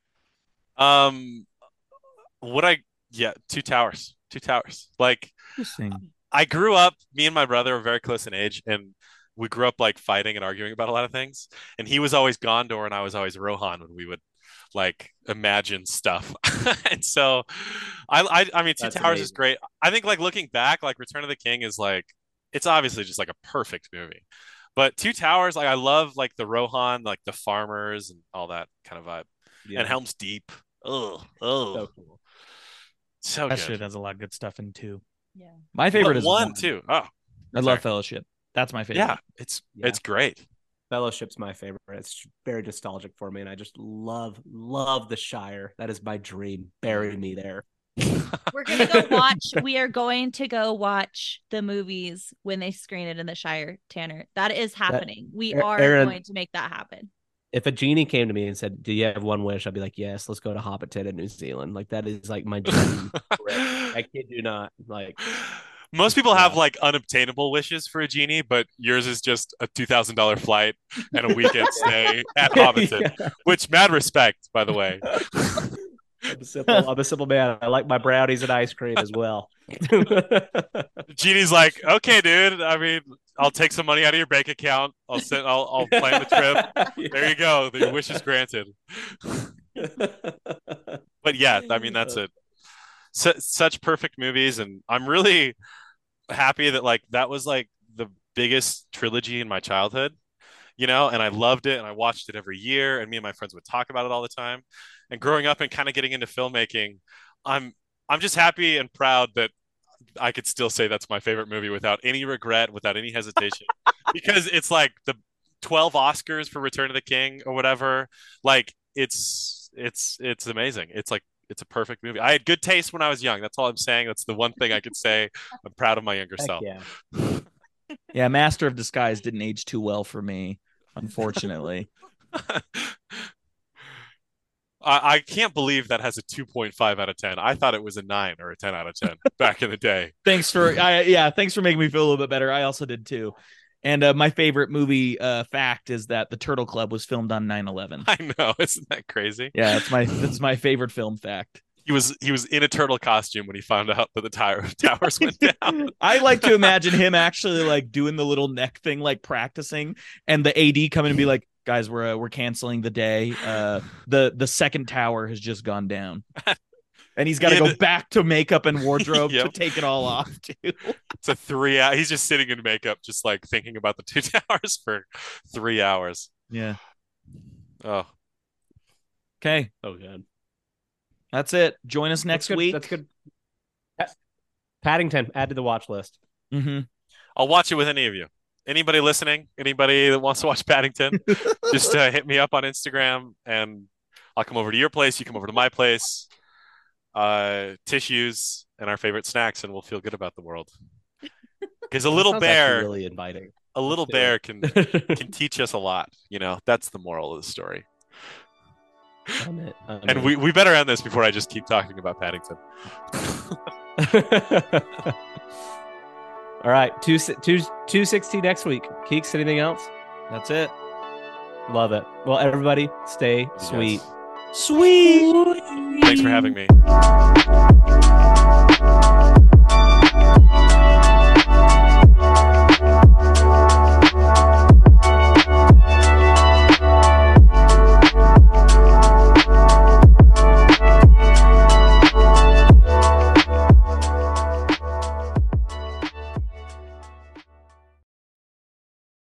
Two Towers. Two Towers. Like Interesting. I grew up, me and my brother were very close in age, and we grew up like fighting and arguing about a lot of things. And he was always Gondor and I was always Rohan when we would like imagine stuff. And so I mean Two That's Towers is amazing. great. I think like looking back, like Return of the King is like it's obviously just like a perfect movie. But Two Towers, like I love like the Rohan, like the farmers and all that kind of vibe. Yeah. And Helm's Deep. Oh, So cool. so That good. shit has a lot of good stuff in too. Yeah. My favorite is one too. Oh, I sorry. love Fellowship. That's my favorite. Yeah, it's great. Fellowship's my favorite. It's very nostalgic for me, and I just love the Shire. That is my dream. Bury me there. We're gonna go watch. We are going to go watch the movies when they screen it in the Shire, Tanner. That is happening. We are Aaron- going to make that happen. If a genie came to me and said, "Do you have one wish?" I'd be like, "Yes, let's go to Hobbiton in New Zealand." Like that is like my dream. I kid you not. Like Most people have like unobtainable wishes for a genie, but yours is just a $2,000 flight and a weekend stay at Hobbiton, Yeah. which mad respect, by the way. I'm a simple man. I like my brownies and ice cream as well. Genie's like, okay, dude. I mean, I'll take some money out of your bank account. I'll plan the trip. There you go. Your wish is granted. But yeah, I mean, that's it. Such perfect movies, and I'm really happy that like that was like the biggest trilogy in my childhood, and I loved it and I watched it every year, and me and my friends would talk about it all the time. And growing up and kind of getting into filmmaking, I'm just happy and proud that I could still say that's my favorite movie without any regret, without any hesitation, because it's like the 12 Oscars for Return of the King or whatever. Like it's amazing. It's like it's a perfect movie. I had good taste when I was young. That's all I'm saying. That's the one thing I could say. I'm proud of my younger Heck self. yeah. Yeah, Master of Disguise didn't age too well for me, unfortunately. I can't believe that has a 2.5 out of 10. I thought it was a 9 or a 10 out of 10 back in the day. Thanks for making me feel a little bit better. I also did too. And my favorite movie fact is that the Turtle Club was filmed on 9/11. I know, isn't that crazy? Yeah, that's my favorite film fact. He was in a turtle costume when he found out that the towers went down. I like to imagine him actually like doing the little neck thing, like practicing, and the AD coming and be like, "Guys, we're canceling the day. The second tower has just gone down." And he's got to go back to makeup and wardrobe to take it all off, too. It's a 3 hour. He's just sitting in makeup, just like thinking about the two towers for 3 hours. Yeah. Oh. Okay. Oh, God. That's it. Join us next week. That's good. Paddington, add to the watch list. Mm-hmm. I'll watch it with any of you. Anybody listening, anybody that wants to watch Paddington, just hit me up on Instagram and I'll come over to your place. You come over to my place. Tissues and our favorite snacks, and we'll feel good about the world. Because a little bear, really inviting. A little bear can teach us a lot. You know, that's the moral of the story. And we better end this before I just keep talking about Paddington. All right, 260 next week. Keeks, anything else? That's it. Love it. Well, everybody, stay sweet. Sweet. Thanks for having me.